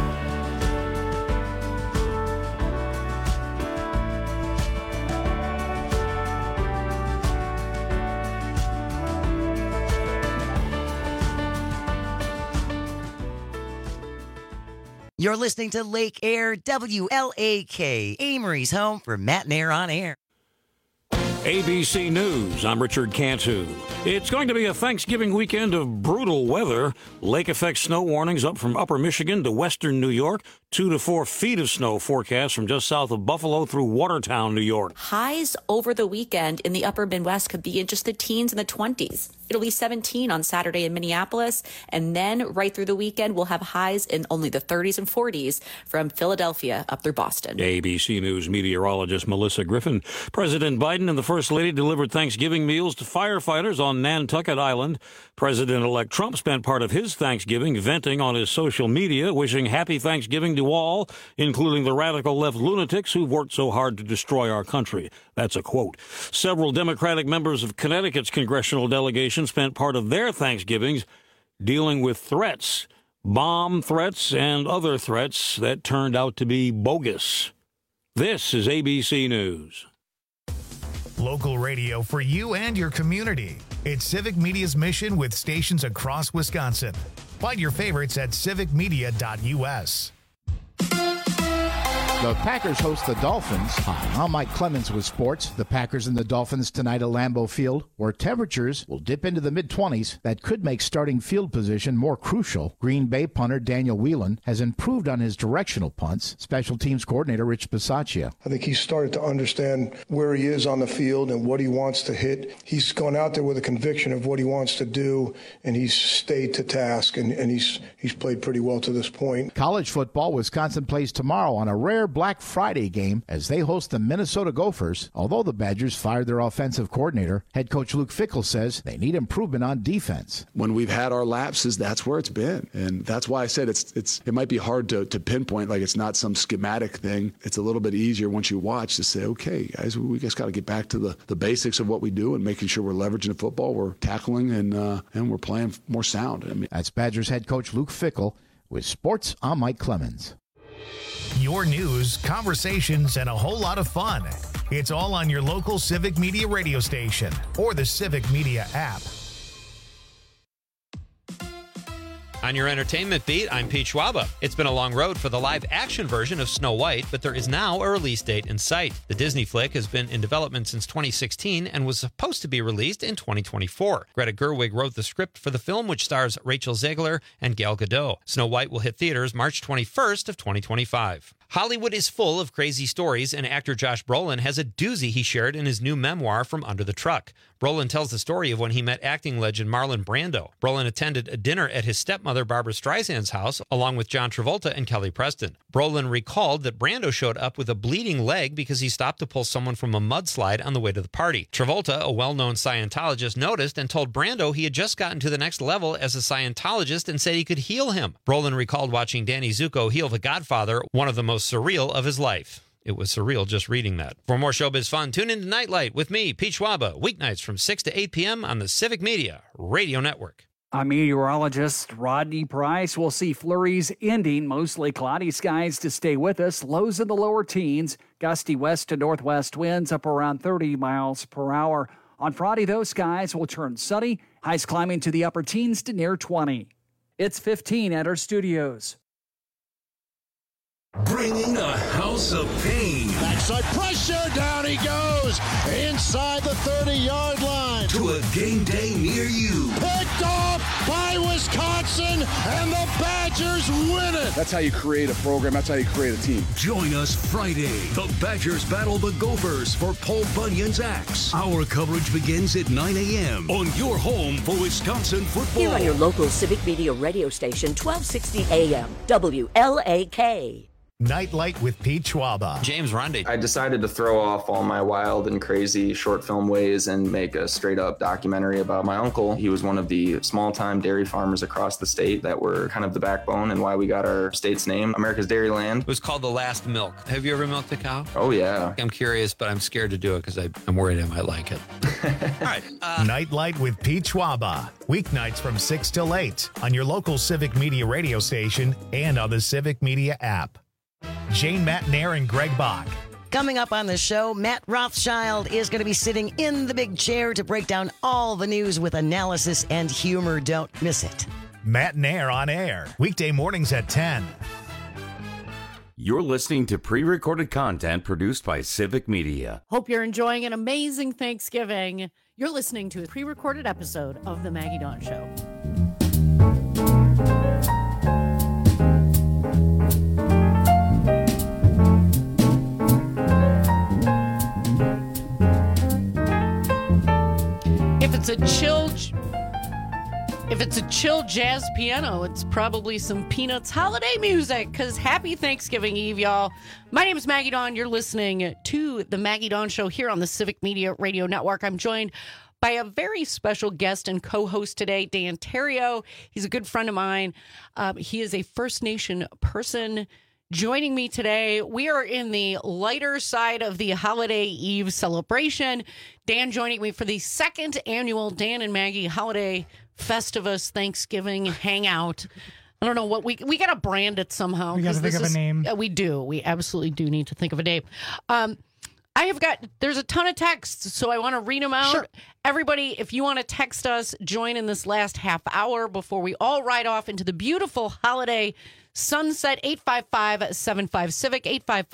Speaker 2: You're listening to Lake Air WLAK, Amory's home for Matt and Air on Air.
Speaker 4: ABC News, I'm Richard Cantu. It's going to be a Thanksgiving weekend of brutal weather. Lake effect snow warnings up from upper Michigan to western New York. 2 to 4 feet of snow forecast from just south of Buffalo through Watertown, New York.
Speaker 5: Highs over the weekend in the upper Midwest could be in just the teens and the 20s. It'll be 17 on Saturday in Minneapolis, and then right through the weekend, we'll have highs in only the 30s and 40s from Philadelphia up through Boston.
Speaker 4: ABC News meteorologist Melissa Griffin. President Biden and the First Lady delivered Thanksgiving meals to firefighters on Nantucket Island. President-elect Trump spent part of his Thanksgiving venting on his social media, wishing happy Thanksgiving to all, including the radical left lunatics who've worked so hard to destroy our country. That's a quote. Several Democratic members of Connecticut's congressional delegation spent part of their Thanksgivings dealing with threats, bomb threats, and other threats that turned out to be bogus. This is ABC News.
Speaker 1: Local radio for you and your community. It's Civic Media's mission with stations across Wisconsin. Find your favorites at civicmedia.us.
Speaker 7: The Packers host the Dolphins. Hi, I'm Mike Clemens with sports. The Packers and the Dolphins tonight at Lambeau Field, where temperatures will dip into the mid-20s. That could make starting field position more crucial. Green Bay punter Daniel Whelan has improved on his directional punts. Special teams coordinator Rich Bisaccia.
Speaker 9: I think he's started to understand where he is on the field and what he wants to hit. He's gone out there with a conviction of what he wants to do, and he's stayed to task, and he's played pretty well to this point.
Speaker 7: College football, Wisconsin plays tomorrow on a rare Black Friday game as they host the Minnesota Gophers. Although the Badgers fired their offensive coordinator, head coach Luke Fickell says they need improvement on defense.
Speaker 10: When we've had our lapses, that's where it's been. And that's why I said it might be hard to pinpoint, like it's not some schematic thing. It's a little bit easier once you watch to say, okay, guys, we just got to get back to the basics of what we do and making sure we're leveraging the football, we're tackling, and we're playing more sound.
Speaker 7: That's Badgers head coach Luke Fickell. With sports, I'm Mike Clemens.
Speaker 1: Your news, conversations, and a whole lot of fun. It's all on your local Civic Media radio station or the Civic Media app.
Speaker 13: On your entertainment beat, I'm Pete Schwaba. It's been a long road for the live-action version of Snow White, but there is now a release date in sight. The Disney flick has been in development since 2016 and was supposed to be released in 2024. Greta Gerwig wrote the script for the film, which stars Rachel Zegler and Gal Gadot. Snow White will hit theaters March 21st of 2025. Hollywood is full of crazy stories, and actor Josh Brolin has a doozy he shared in his new memoir, From Under the Truck. Brolin tells the story of when he met acting legend Marlon Brando. Brolin attended a dinner at his stepmother Barbra Streisand's house, along with John Travolta and Kelly Preston. Brolin recalled that Brando showed up with a bleeding leg because he stopped to pull someone from a mudslide on the way to the party. Travolta, a well-known Scientologist, noticed and told Brando he had just gotten to the next level as a Scientologist and said he could heal him. Brolin recalled watching Danny Zuko heal the Godfather, one of the most surreal of his life. It was surreal just reading that. For more showbiz fun, tune into Nightlight with me, Pete Schwaba, weeknights from 6 to 8 p.m. on the Civic Media Radio Network.
Speaker 11: I'm meteorologist Rodney Price. We'll see flurries ending, mostly cloudy skies to stay with us. Lows in the lower teens, gusty west to northwest winds up around 30 miles per hour. On Friday, those skies will turn sunny, highs climbing to the upper teens to near 20. It's 15 at our studios.
Speaker 12: Bringing a house of pain.
Speaker 28: Backside pressure, down he goes. Inside the 30-yard line.
Speaker 12: To a game day near you.
Speaker 28: Picked off by Wisconsin, and the Badgers win it.
Speaker 29: That's how you create a program. That's how you create a team.
Speaker 12: Join us Friday. The Badgers battle the Gophers for Paul Bunyan's Axe. Our coverage begins at 9 a.m. on your home for Wisconsin football.
Speaker 26: Here on your local Civic Media radio station, 1260 AM, WLAK.
Speaker 1: Nightlight with Pete Schwaba.
Speaker 13: James Rundy.
Speaker 30: I decided to throw off all my wild and crazy short film ways and make a straight up documentary about my uncle. He was one of the small time dairy farmers across the state that were kind of the backbone and why we got our state's name, America's Dairyland.
Speaker 13: It was called The Last Milk. Have you ever milked a cow?
Speaker 30: Oh, yeah.
Speaker 13: I'm curious, but I'm scared to do it because I'm worried I might like it. All right.
Speaker 1: Nightlight with Pete Schwaba. Weeknights from 6 till 8 on your local Civic Media radio station and on the Civic Media app. Jane Matnair and Greg Bach.
Speaker 2: Coming up on the show, Matt Rothschild is going to be sitting in the big chair to break down all the news with analysis and humor. Don't miss it.
Speaker 1: Matnair on air, weekday mornings at 10.
Speaker 16: You're listening to pre-recorded content produced by Civic Media.
Speaker 8: Hope you're enjoying an amazing Thanksgiving. You're listening to a pre-recorded episode of The Maggie Dawn Show. If it's a chill jazz piano, it's probably some Peanuts holiday music, because happy Thanksgiving Eve, y'all. My name is Maggie Dawn. You're listening to The Maggie Dawn Show here on the Civic Media Radio Network. I'm joined by a very special guest and co-host today, Dan Terrio. He's a good friend of mine. He is a First Nation person. Joining me today, we are in the lighter side of the holiday eve celebration. Dan joining me for the second annual Dan and Maggie Holiday Festivus Thanksgiving Hangout. I don't know what we got to brand it somehow.
Speaker 18: We got to think of a name.
Speaker 8: We do. We absolutely do need to think of a name. There's a ton of texts, so I want to read them out. Sure. Everybody, if you want to text us, join in this last half hour before we all ride off into the beautiful holiday sunset. 855-75-CIVIC,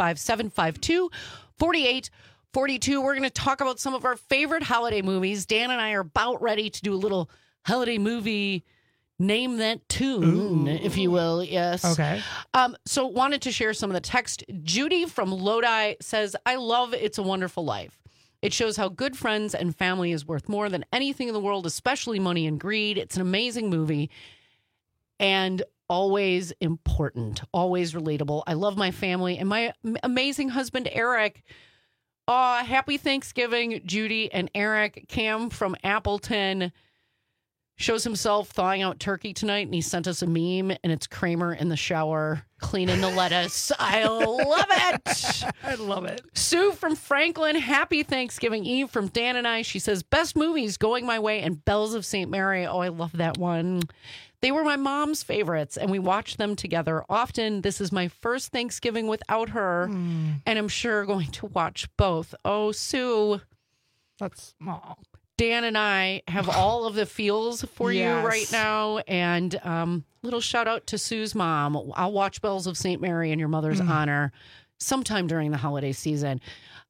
Speaker 8: 855-752-4842. We're going to talk about some of our favorite holiday movies. Dan and I are about ready to do a little holiday movie name that tune, if you will. Yes.
Speaker 18: Okay.
Speaker 8: So wanted to share some of the text. Judy from Lodi says, I love It's a Wonderful Life. It shows how good friends and family is worth more than anything in the world, especially money and greed. It's an amazing movie and always important, always relatable. I love my family and my amazing husband, Eric. Happy Thanksgiving, Judy and Eric. Cam from Appleton shows himself thawing out turkey tonight, and he sent us a meme, and it's Kramer in the shower cleaning the lettuce. I love it.
Speaker 18: I love it.
Speaker 8: Sue from Franklin, happy Thanksgiving Eve from Dan and I. She says, best movies, Going My Way and Bells of St. Mary. Oh, I love that one. They were my mom's favorites, and we watched them together often. This is my first Thanksgiving without her, and I'm sure going to watch both. Oh, Sue.
Speaker 18: That's small.
Speaker 8: Dan and I have all of the feels for you right now. And little shout out to Sue's mom. I'll watch Bells of St. Mary in your mother's honor sometime during the holiday season.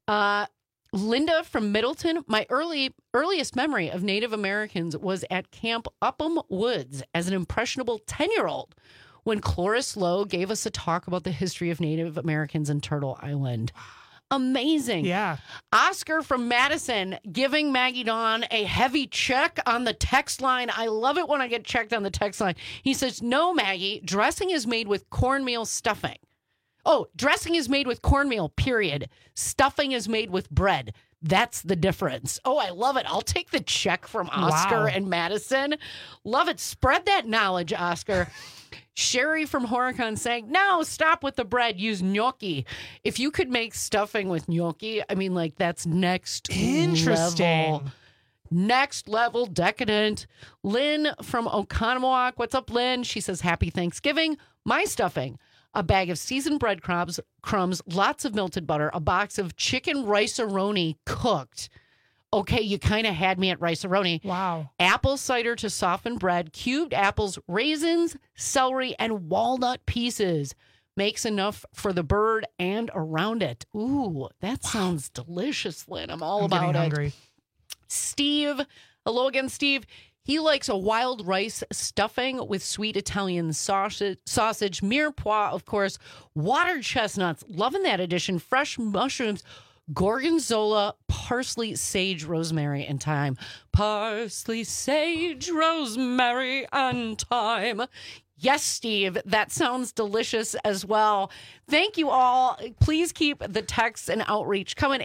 Speaker 8: Linda from Middleton. My earliest memory of Native Americans was at Camp Upham Woods as an impressionable 10-year-old when Cloris Lowe gave us a talk about the history of Native Americans in Turtle Island. Amazing.
Speaker 18: Yeah.
Speaker 8: Oscar from Madison giving Maggie Dawn a heavy check on the text line. I love it when I get checked on the text line. He says, no, Maggie, dressing is made with cornmeal stuffing. Oh, dressing is made with cornmeal, period. Stuffing is made with bread. That's the difference. Oh, I love it. I'll take the check from Oscar and Madison. Love it. Spread that knowledge, Oscar. Sherry from Horicon saying, no, stop with the bread. Use gnocchi. If you could make stuffing with gnocchi, I mean, like, that's next level. Next level decadent. Lynn from Oconomowoc. What's up, Lynn? She says, happy Thanksgiving. My stuffing. A bag of seasoned breadcrumbs, lots of melted butter, a box of chicken rice-a-roni cooked. Okay, you kind of had me at rice-a-roni.
Speaker 18: Wow.
Speaker 8: Apple cider to soften bread, cubed apples, raisins, celery, and walnut pieces. Makes enough for the bird and around it. Ooh, that sounds delicious, Lynn. I'm about it.
Speaker 18: Hungry.
Speaker 8: Steve. Hello again, Steve. He likes a wild rice stuffing with sweet Italian sausage, mirepoix, of course, water chestnuts. Loving that addition. Fresh mushrooms, gorgonzola, parsley, sage, rosemary, and thyme. Parsley, sage, rosemary, and thyme. Yes, Steve, that sounds delicious as well. Thank you all. Please keep the texts and outreach coming.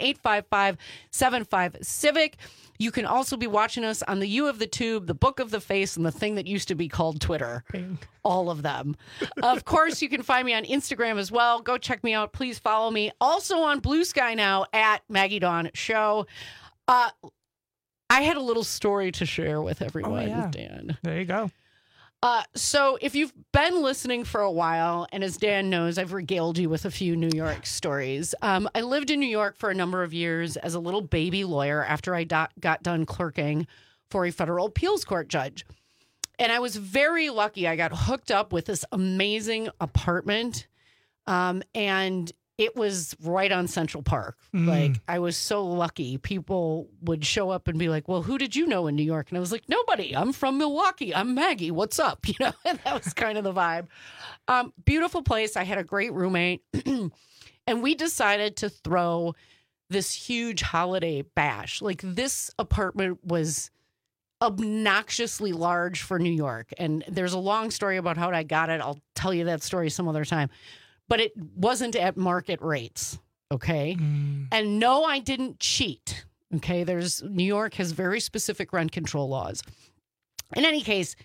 Speaker 8: 855-75-CIVIC. You can also be watching us on the U of the Tube, the Book of the Face, and the thing that used to be called Twitter. All of them. Of course, you can find me on Instagram as well. Go check me out. Please follow me. Also on Blue Sky now at Maggie Dawn Show. I had a little story to share with everyone, Dan.
Speaker 18: There you go.
Speaker 8: So if you've been listening for a while, and as Dan knows, I've regaled you with a few New York stories. I lived in New York for a number of years as a little baby lawyer after I got done clerking for a federal appeals court judge. And I was very lucky. I got hooked up with this amazing apartment And it was right on Central Park. Like, I was so lucky. People would show up and be like, well, who did you know in New York? And I was like, nobody. I'm from Milwaukee. I'm Maggie. What's up? You know, and that was kind of the vibe. Beautiful place. I had a great roommate. And we decided to throw this huge holiday bash. Like, this apartment was obnoxiously large for New York. And there's a long story about how I got it. I'll tell you that story some other time. But it wasn't at market rates, okay? And no, I didn't cheat, okay? New York has very specific rent control laws. In any case,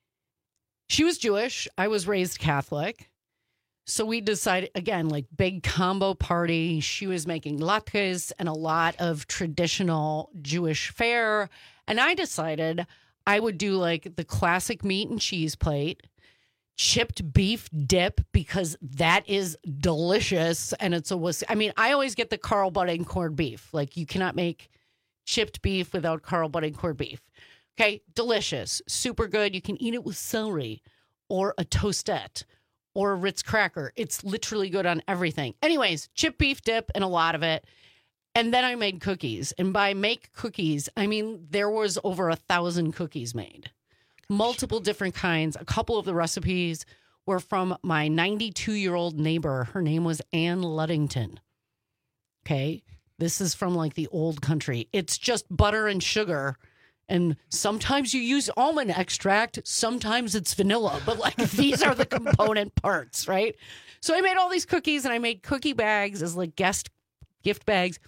Speaker 8: she was Jewish. I was raised Catholic. So we decided, again, like big combo party. She was making latkes and a lot of traditional Jewish fare. And I decided I would do like the classic meat and cheese plate, chipped beef dip, because that is delicious. And it's I mean, I always get the Carl Budding corned beef. Like, you cannot make chipped beef without Carl Budding corned beef. Okay, delicious, super good. You can eat it with celery or a toastette or a Ritz cracker. It's literally good on everything. Anyways, chipped beef dip and a lot of it. And then I made cookies. And by make cookies, I mean, there was over 1,000 cookies made. Multiple different kinds. A couple of the recipes were from my 92-year-old neighbor. Her name was Ann Luddington. Okay. This is from like the old country. It's just butter and sugar. And sometimes you use almond extract. Sometimes it's vanilla. But like, these are the component parts, right? So I made all these cookies, and I made cookie bags as like guest gift bags.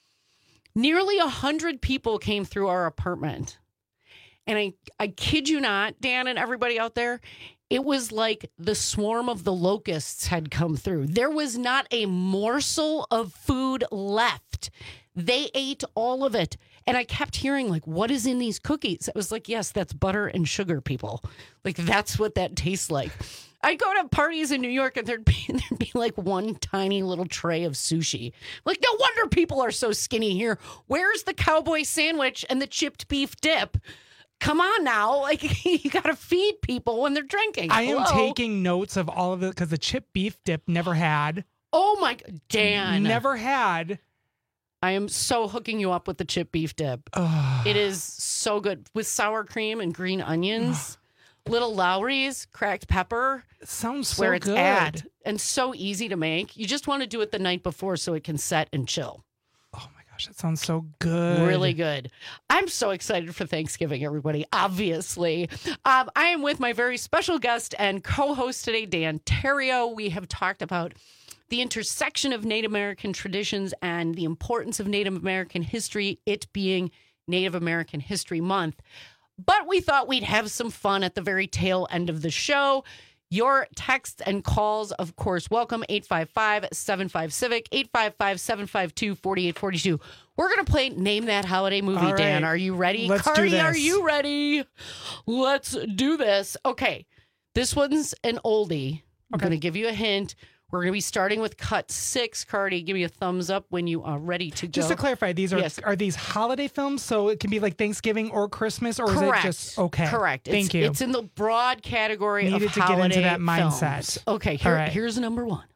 Speaker 8: Nearly 100 people came through our apartment. And I kid you not, Dan and everybody out there, it was like the swarm of the locusts had come through. There was not a morsel of food left. They ate all of it. And I kept hearing, like, what is in these cookies? I was like, yes, that's butter and sugar, people. Like, that's what that tastes like. I'd go to parties in New York, and there'd be like one tiny little tray of sushi. Like, no wonder people are so skinny here. Where's the cowboy sandwich and the chipped beef dip? Come on now. Like, you got to feed people when they're drinking.
Speaker 18: I am taking notes of all of it, because the chipped beef dip never had.
Speaker 8: Oh, my, Dan.
Speaker 18: Never had.
Speaker 8: I am so hooking you up with the chipped beef dip. It is so good with sour cream and green onions, little Lowry's, cracked pepper.
Speaker 18: It sounds so
Speaker 8: where it's
Speaker 18: good.
Speaker 8: at, and so easy to make. You just want to do it the night before so it can set and chill.
Speaker 18: Oh my gosh, that sounds so good.
Speaker 8: Really good. I'm so excited for Thanksgiving, everybody, obviously. I am with my very special guest and co-host today, Dan Terrio. We have talked about the intersection of Native American traditions and the importance of Native American history, it being Native American History Month. But we thought we'd have some fun at the very tail end of the show. Your texts and calls, of course, welcome. 855-75-CIVIC, 855-752-4842. We're going to play Name That Holiday Movie,
Speaker 18: right.
Speaker 8: Dan. Are you ready?
Speaker 18: Let's
Speaker 8: Cardi,
Speaker 18: do this.
Speaker 8: are you ready? Let's do this. Okay, this one's an oldie. I'm going to give you a hint. We're going to be starting with cut 6. Cardi, give me a thumbs up when you are ready to go.
Speaker 18: Just to clarify, these are these holiday films? So it can be like Thanksgiving or Christmas, or
Speaker 8: Correct.
Speaker 18: is it just okay?
Speaker 8: Correct.
Speaker 18: Thank you.
Speaker 8: It's in the broad category
Speaker 18: Needed
Speaker 8: of
Speaker 18: to
Speaker 8: holiday
Speaker 18: get into that mindset.
Speaker 8: films. Okay, here's number 1.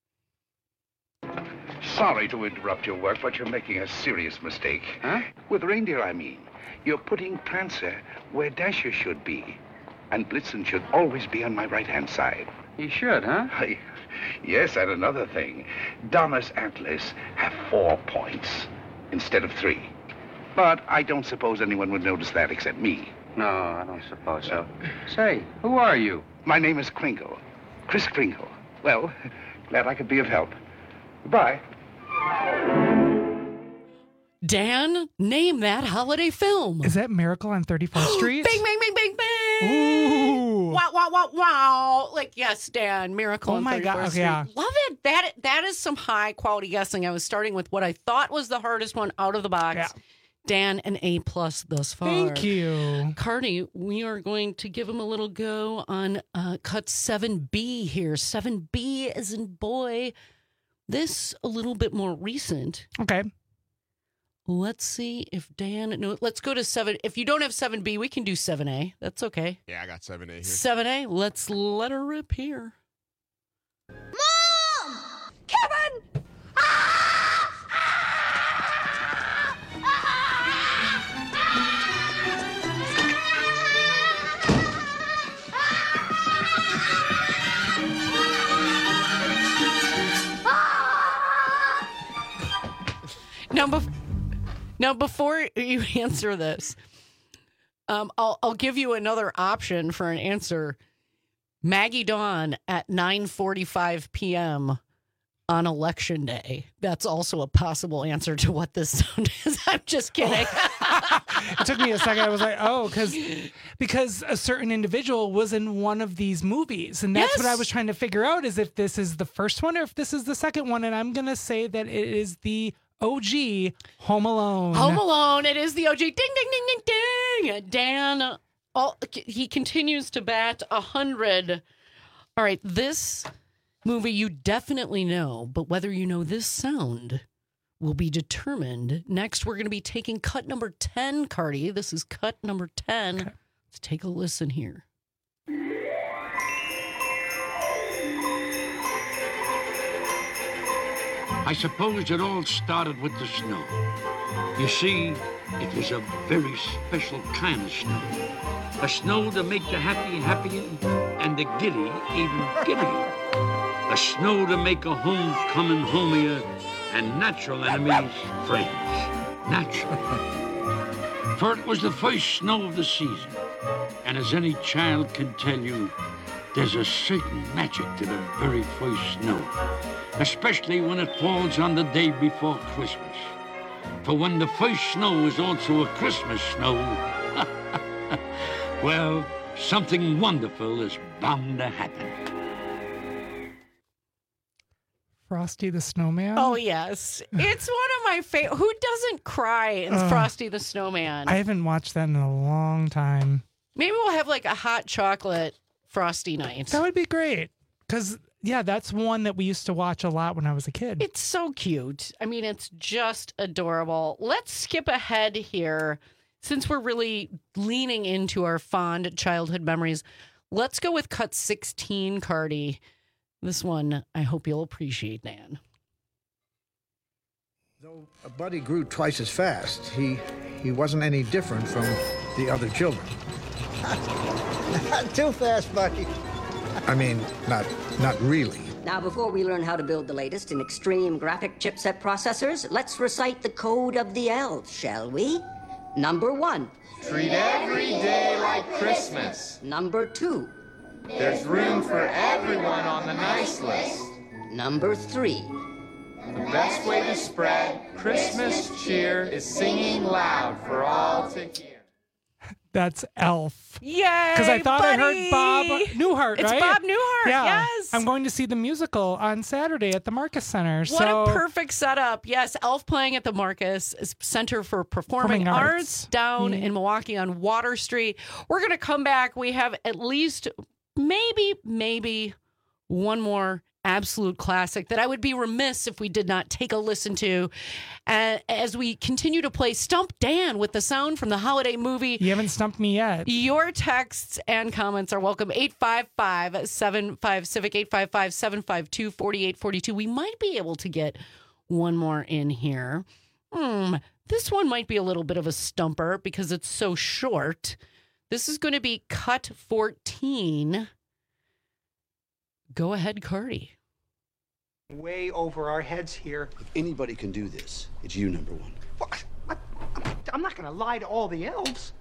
Speaker 3: Sorry to interrupt your work, but you're making a serious mistake. Huh? With reindeer, I mean. You're putting Prancer where Dasher should be. And Blitzen should always be on my right-hand side.
Speaker 6: He should, huh?
Speaker 3: Yes, and another thing. Donna's antlers have 4 points instead of 3. But I don't suppose anyone would notice that except me.
Speaker 6: No, I don't suppose so. Say, who are you?
Speaker 3: My name is Kringle. Kris Kringle. Well, glad I could be of help. Goodbye.
Speaker 8: Dan, name that holiday film.
Speaker 18: Is that Miracle on 34th Street?
Speaker 8: Bing, bing, bing, bing, bing.
Speaker 18: Ooh.
Speaker 8: Wow, wow, wow, wow. Like, yes, Dan, Miracle on 34th
Speaker 18: God.
Speaker 8: Street.
Speaker 18: Yeah.
Speaker 8: Love it. That is some high quality guessing. I was starting with what I thought was the hardest one out of the box.
Speaker 18: Yeah.
Speaker 8: Dan, an A+ thus far.
Speaker 18: Thank you.
Speaker 8: Cardi, we are going to give him a little go on cut 7B here. 7B as in boy. This a little bit more recent.
Speaker 18: Okay.
Speaker 8: Let's see if Dan... No, let's go to 7. If you don't have 7B, we can do 7A. That's okay.
Speaker 14: Yeah, I got 7A here.
Speaker 8: 7A. Let's let her rip here.
Speaker 15: Mom!
Speaker 14: heaven!
Speaker 8: Now, before you answer this, I'll give you another option for an answer. Maggie Dawn at 9:45 p.m. on Election Day. That's also a possible answer to what this sound is. I'm just kidding.
Speaker 18: It took me a second. I was like, oh, because a certain individual was in one of these movies. And that's what I was trying to figure out, is if this is the first one or if this is the second one. And I'm going to say that it is the OG Home Alone.
Speaker 8: Home Alone. It is the OG. Ding, ding, ding, ding, ding. Dan, he continues to bat 100. All right, this movie you definitely know, but whether you know this sound will be determined. Next, we're going to be taking cut number 10, Cardi. This is cut number 10. Okay. Let's take a listen here.
Speaker 15: I suppose it all started with the snow. You see, it was a very special kind of snow. A snow to make the happy happier and the giddy even giddier. A snow to make a homecoming homier and natural enemies friends. Natural. For it was the first snow of the season. And as any child can tell you, there's a certain magic to the very first snow, especially when it falls on the day before Christmas. For when the first snow is also a Christmas snow, well, something wonderful is bound to happen.
Speaker 18: Frosty the Snowman?
Speaker 8: Oh, yes. It's one of my favorite. Who doesn't cry in Frosty the Snowman?
Speaker 18: I haven't watched that in a long time.
Speaker 8: Maybe we'll have like a hot chocolate Frosty night.
Speaker 18: That would be great. Because, yeah, that's one that we used to watch a lot when I was a kid.
Speaker 8: It's so cute. I mean, it's just adorable. Let's skip ahead here. Since we're really leaning into our fond childhood memories, let's go with cut 16, Cardi. This one, I hope you'll appreciate, Dan.
Speaker 17: Though Buddy grew twice as fast, he wasn't any different from the other children.
Speaker 19: Not too fast, Buddy.
Speaker 17: I mean, not really.
Speaker 20: Now, before we learn how to build the latest in extreme graphic chipset processors, let's recite the code of the elves, shall we? Number 1.
Speaker 21: Treat every day like Christmas.
Speaker 20: Number 2.
Speaker 21: There's room for everyone on the nice list.
Speaker 20: Number 3.
Speaker 21: The best way to spread Christmas cheer is singing loud for all to hear.
Speaker 18: That's Elf.
Speaker 8: Yay!
Speaker 18: Because I thought
Speaker 8: buddy.
Speaker 18: I heard Bob Newhart,
Speaker 8: it's
Speaker 18: right?
Speaker 8: Bob Newhart,
Speaker 18: yeah.
Speaker 8: yes.
Speaker 18: I'm going to see the musical on Saturday at the Marcus Center.
Speaker 8: What a perfect setup. Yes, Elf playing at the Marcus Center for Performing Arts down in Milwaukee on Water Street. We're going to come back. We have at least maybe one more absolute classic that I would be remiss if we did not take a listen to as we continue to play Stump Dan with the sound from the holiday movie.
Speaker 18: You haven't stumped me yet.
Speaker 8: Your texts and comments are welcome. 855-75-CIVIC, 855-752-4842. We might be able to get one more in here. This one might be a little bit of a stumper because it's so short. This is going to be cut 14. Go ahead, Cardi.
Speaker 22: Way over our heads here.
Speaker 23: If anybody can do this, it's you, number one.
Speaker 22: What? I'm not going to lie to all the elves.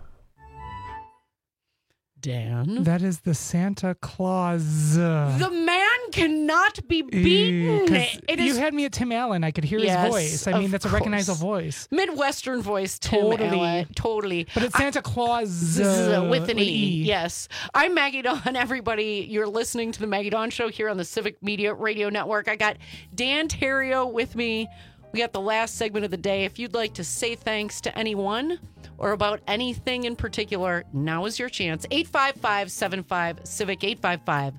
Speaker 8: Dan?
Speaker 18: That is the Santa Claus.
Speaker 8: The man cannot be beaten.
Speaker 18: You had me at Tim Allen. I could hear his voice. I mean, that's a recognizable voice.
Speaker 8: Midwestern voice, Tim Allen. Totally.
Speaker 18: But it's Santa Claus.
Speaker 8: With an E. Yes. I'm Maggie Dawn, everybody. You're listening to the Maggie Dawn Show here on the Civic Media Radio Network. I got Dan Terrio with me. We got the last segment of the day. If you'd like to say thanks to anyone or about anything in particular, now is your chance. 855-75-CIVIC,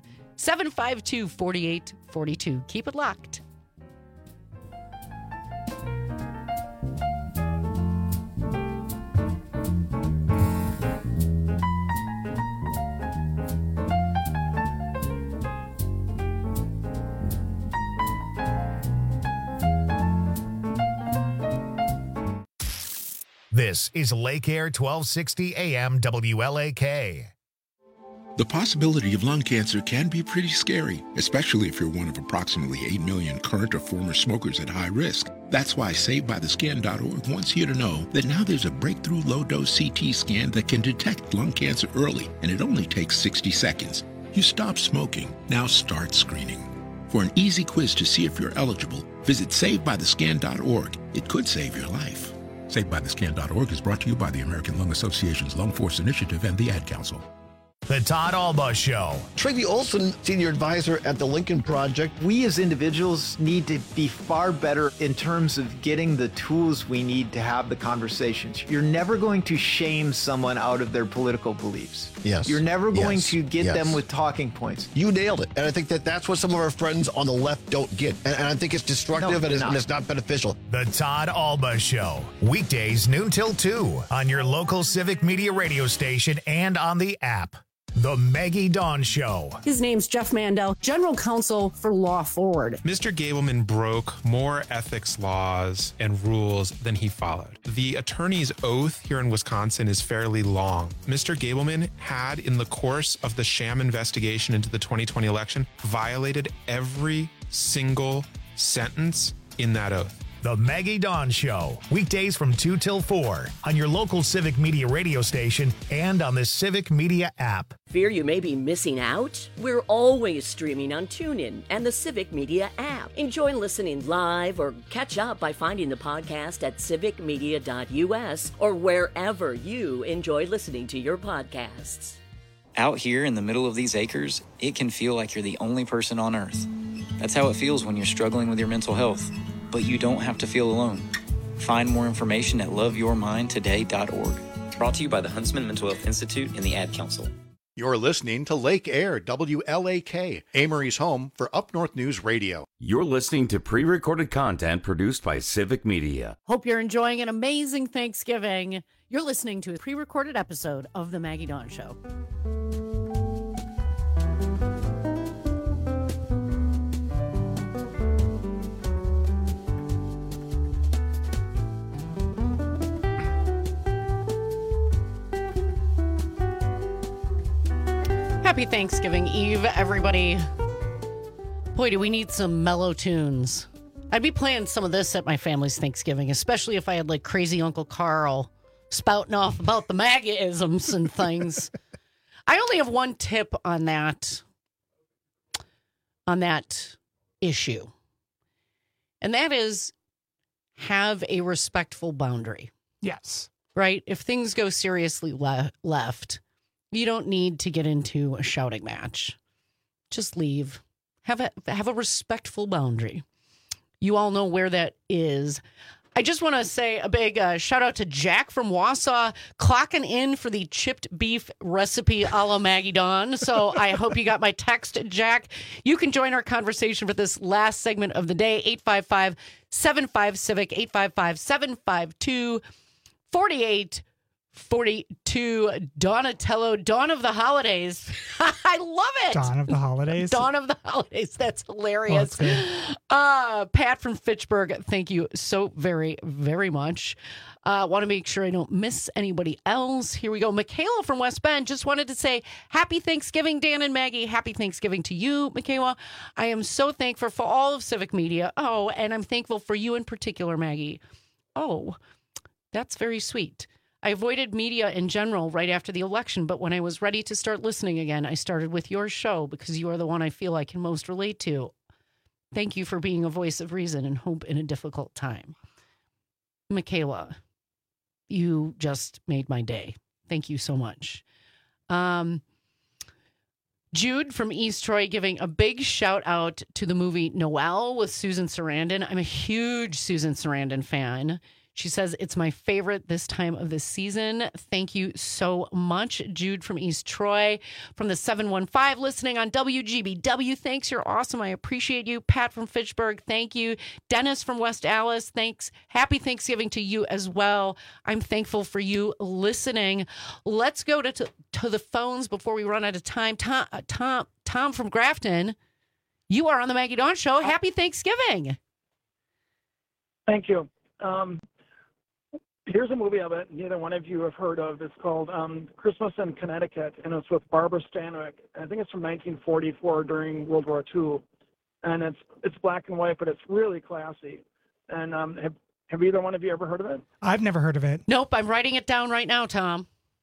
Speaker 8: 855-752-4842. Keep it locked.
Speaker 1: This is Lake Air 1260 AM WLAK.
Speaker 4: The possibility of lung cancer can be pretty scary, especially if you're one of approximately 8 million current or former smokers at high risk. That's why SaveByTheScan.org wants you to know that now there's a breakthrough low-dose CT scan that can detect lung cancer early, and it only takes 60 seconds. You stop smoking, now start screening. For an easy quiz to see if you're eligible, visit SaveByTheScan.org. It could save your life. SaveByTheScan.org is brought to you by the American Lung Association's Lung Force Initiative and the Ad Council.
Speaker 1: The Todd Alba Show.
Speaker 5: Tracy Olson, Senior Advisor at the Lincoln Project.
Speaker 7: We as individuals need to be far better in terms of getting the tools we need to have the conversations. You're never going to shame someone out of their political beliefs.
Speaker 5: Yes.
Speaker 7: You're never going to get them with talking points.
Speaker 5: You nailed it. And I think that that's what some of our friends on the left don't get. And I think it's destructive and it's not beneficial.
Speaker 1: The Todd Alba Show. Weekdays noon till 2 on your local Civic Media radio station and on the app. The Maggie Dawn Show.
Speaker 8: His name's Jeff Mandel, General Counsel for Law Forward.
Speaker 9: Mr. Gableman broke more ethics laws and rules than he followed. The attorney's oath here in Wisconsin is fairly long. Mr. Gableman had, in the course of the sham investigation into the 2020 election, violated every single sentence in that oath.
Speaker 1: The Maggie Dawn Show. Weekdays from 2 till 4 on your local Civic Media radio station and on the Civic Media app.
Speaker 26: Fear you may be missing out? We're always streaming on TuneIn and the Civic Media app. Enjoy listening live or catch up by finding the podcast at civicmedia.us or wherever you enjoy listening to your podcasts.
Speaker 10: Out here in the middle of these acres, it can feel like you're the only person on Earth. That's how it feels when you're struggling with your mental health. But you don't have to feel alone. Find more information at loveyourmindtoday.org. Brought to you by the Huntsman Mental Health Institute and the Ad Council.
Speaker 14: You're listening to Lake Air, WLAK, Amory's home for Up North News Radio.
Speaker 16: You're listening to pre-recorded content produced by Civic Media.
Speaker 8: Hope you're enjoying an amazing Thanksgiving. You're listening to a pre-recorded episode of The Maggie Dawn Show. Happy Thanksgiving Eve, everybody. Boy, do we need some mellow tunes. I'd be playing some of this at my family's Thanksgiving, especially if I had like crazy Uncle Carl spouting off about the MAGA-isms and things. I only have one tip on that issue. And that is have a respectful boundary.
Speaker 18: Yes.
Speaker 8: Right? If things go seriously left, you don't need to get into a shouting match. Just leave. Have a respectful boundary. You all know where that is. I just want to say a big shout out to Jack from Wausau, clocking in for the chipped beef recipe a la Maggie Dawn. So I hope you got my text, Jack. You can join our conversation for this last segment of the day, 855-75-CIVIC, 855-752-4842. Donatello, Dawn of the Holidays. I love it.
Speaker 18: Dawn of the Holidays.
Speaker 8: Dawn of the Holidays. That's hilarious. Pat from Fitchburg, thank you so very, very much. Want to make sure I don't miss anybody else. Here we go. Michaela from West Bend just wanted to say happy Thanksgiving, Dan and Maggie. Happy Thanksgiving to you, Michaela. I am so thankful for all of Civic Media. Oh, and I'm thankful for you in particular, Maggie. Oh, that's very sweet. I avoided media in general right after the election, but when I was ready to start listening again, I started with your show because you are the one I feel I can most relate to. Thank you for being a voice of reason and hope in a difficult time. Michaela, you just made my day. Thank you so much. Jude from East Troy giving a big shout out to the movie Noelle with Susan Sarandon. I'm a huge Susan Sarandon fan. She says, it's my favorite this time of the season. Thank you so much, Jude from East Troy. From the 715 listening on WGBW, thanks. You're awesome. I appreciate you. Pat from Fitchburg, thank you. Dennis from West Allis, thanks. Happy Thanksgiving to you as well. I'm thankful for you listening. Let's go to the phones before we run out of time. Tom from Grafton, you are on the Maggie Dawn Show. Happy Thanksgiving.
Speaker 19: Thank you.
Speaker 11: Here's a movie of it neither one of you have heard of. It's called Christmas in Connecticut, and it's with Barbara Stanwyck. I think it's from 1944 during World War II. And it's black and white, but it's really classy. And have either one of you ever heard of it?
Speaker 18: I've never heard of it.
Speaker 8: Nope, I'm writing it down right now, Tom.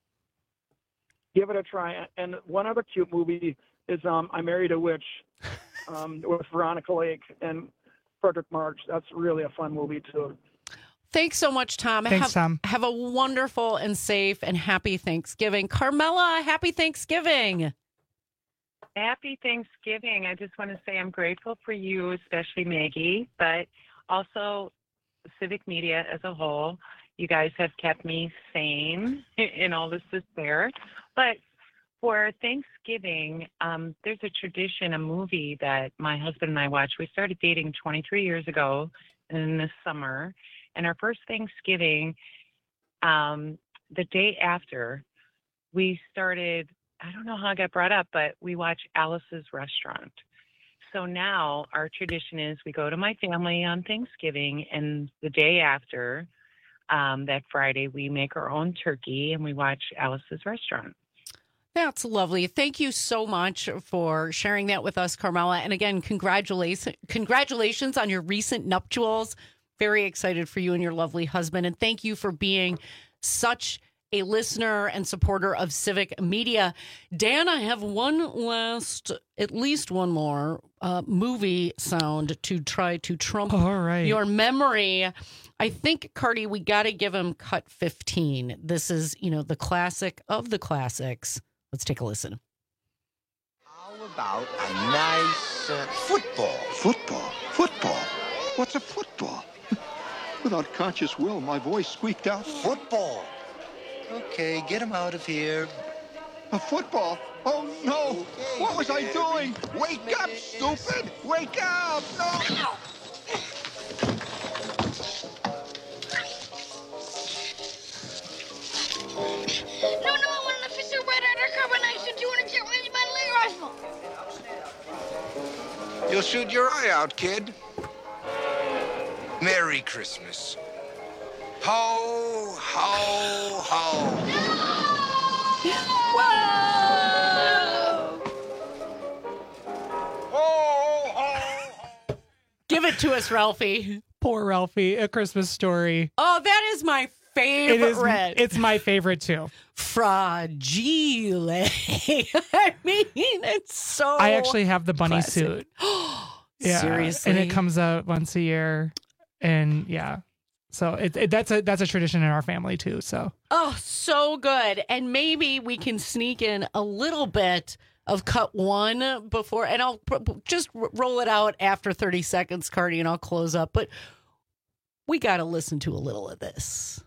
Speaker 11: Give it a try. And one other cute movie is I Married a Witch with Veronica Lake and Frederick March. That's really a fun movie, too.
Speaker 8: Thanks so much, Tom.
Speaker 18: Thanks, Tom.
Speaker 8: Have a wonderful and safe and happy Thanksgiving. Carmela, happy Thanksgiving.
Speaker 12: Happy Thanksgiving. I just want to say I'm grateful for you, especially Maggie, but also Civic Media as a whole. You guys have kept me sane in all this despair. But for Thanksgiving, there's a tradition, a movie that my husband and I watch. We started dating 23 years ago in the summer. And our first Thanksgiving, the day after, we started, I don't know how I got brought up, but we watch Alice's Restaurant. So now our tradition is we go to my family on Thanksgiving, and the day after, that Friday, we make our own turkey and we watch Alice's Restaurant.
Speaker 8: That's lovely. Thank you so much for sharing that with us, Carmela. And again, congratulations on your recent nuptials. Very excited for you and your lovely husband. And thank you for being such a listener and supporter of Civic Media. Dan, I have at least one more movie sound to try to trump your memory. I think, Cardi, we got to give him cut 15. This is, the classic of the classics. Let's take a listen.
Speaker 13: How about a nice football?
Speaker 19: Football? What's a football? Without conscious will, my voice squeaked out.
Speaker 13: Football. Okay, get him out of here.
Speaker 19: A football? Oh, no.
Speaker 13: Okay,
Speaker 19: what was I doing? Wake up, stupid. Wake up. No.
Speaker 24: No, I want an official red undercover knife so 200 jet range by the rifle.
Speaker 13: You'll shoot your eye out, kid. Merry Christmas. Ho, ho, ho.
Speaker 8: Whoa! Give it to us, Ralphie.
Speaker 18: Poor Ralphie, A Christmas Story.
Speaker 8: Oh, that is my favorite.
Speaker 18: It's my favorite, too.
Speaker 8: Fragile. I mean, it's so
Speaker 18: I actually have the bunny
Speaker 8: classic.
Speaker 18: suit. Yeah.
Speaker 8: Seriously?
Speaker 18: And it comes out once a year. And yeah. So that's a tradition in our family too. So
Speaker 8: so good. And maybe we can sneak in a little bit of cut one before, and I'll just roll it out after 30 seconds, Cardi, and I'll close up. But we got to listen to a little of this.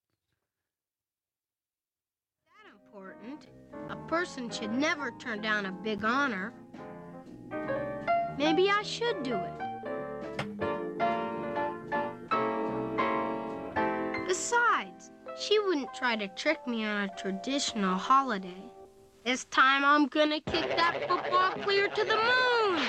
Speaker 24: That important. A person should never turn down a big honor. Maybe I should do it. Besides, she wouldn't try to trick me on a traditional holiday. This time I'm gonna kick that football clear to the moon!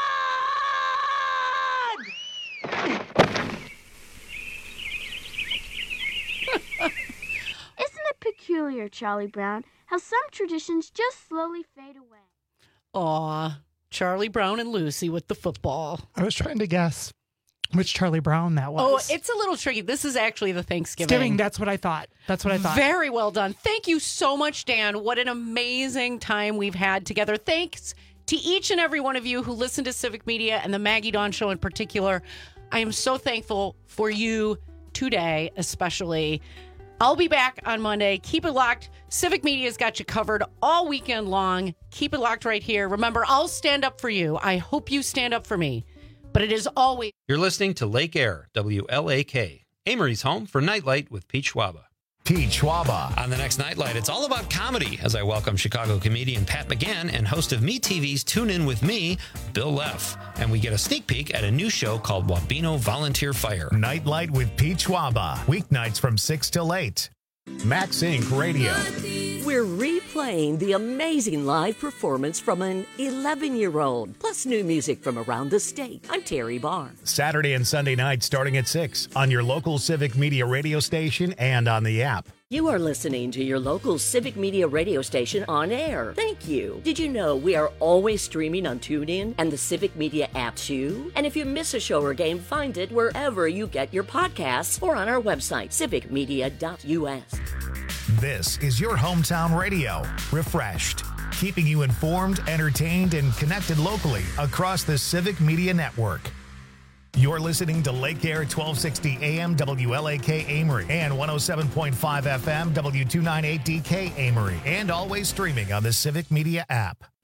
Speaker 25: Isn't it peculiar, Charlie Brown, how some traditions just slowly fade away?
Speaker 8: Aw, Charlie Brown and Lucy with the football.
Speaker 18: I was trying to guess which Charlie Brown that was.
Speaker 8: Oh, it's a little tricky. This is actually the Thanksgiving.
Speaker 18: That's what I thought.
Speaker 8: Very well done. Thank you so much, Dan. What an amazing time we've had together. Thanks to each and every one of you who listen to Civic Media and the Maggie Dawn Show in particular. I am so thankful for you today, especially. I'll be back on Monday. Keep it locked. Civic Media's got you covered all weekend long. Keep it locked right here. Remember, I'll stand up for you. I hope you stand up for me. But it is always...
Speaker 27: You're listening to Lake Air, WLAK, Amory's home for Nightlight with Pete Schwaba.
Speaker 1: Pete Schwaba.
Speaker 27: On the next Nightlight, it's all about comedy as I welcome Chicago comedian Pat McGann and host of MeTV's Tune In With Me, Bill Leff. And we get a sneak peek at a new show called Wabeno Volunteer Fire.
Speaker 1: Nightlight with Pete Schwaba. Weeknights from 6 till 8. Max Inc. Radio.
Speaker 26: We're replaying the amazing live performance from an 11-year-old, plus new music from around the state. I'm Terry Barr.
Speaker 1: Saturday and Sunday nights starting at 6 on your local Civic Media radio station and on the app.
Speaker 26: You are listening to your local Civic Media radio station on air. Thank you. Did you know we are always streaming on TuneIn and the Civic Media app too? And if you miss a show or game, find it wherever you get your podcasts or on our website, civicmedia.us.
Speaker 1: This is your hometown radio, refreshed, keeping you informed, entertained, and connected locally across the Civic Media Network. You're listening to Lake Air 1260 AM WLAK Amory and 107.5 FM W298DK Amory, and always streaming on the Civic Media app.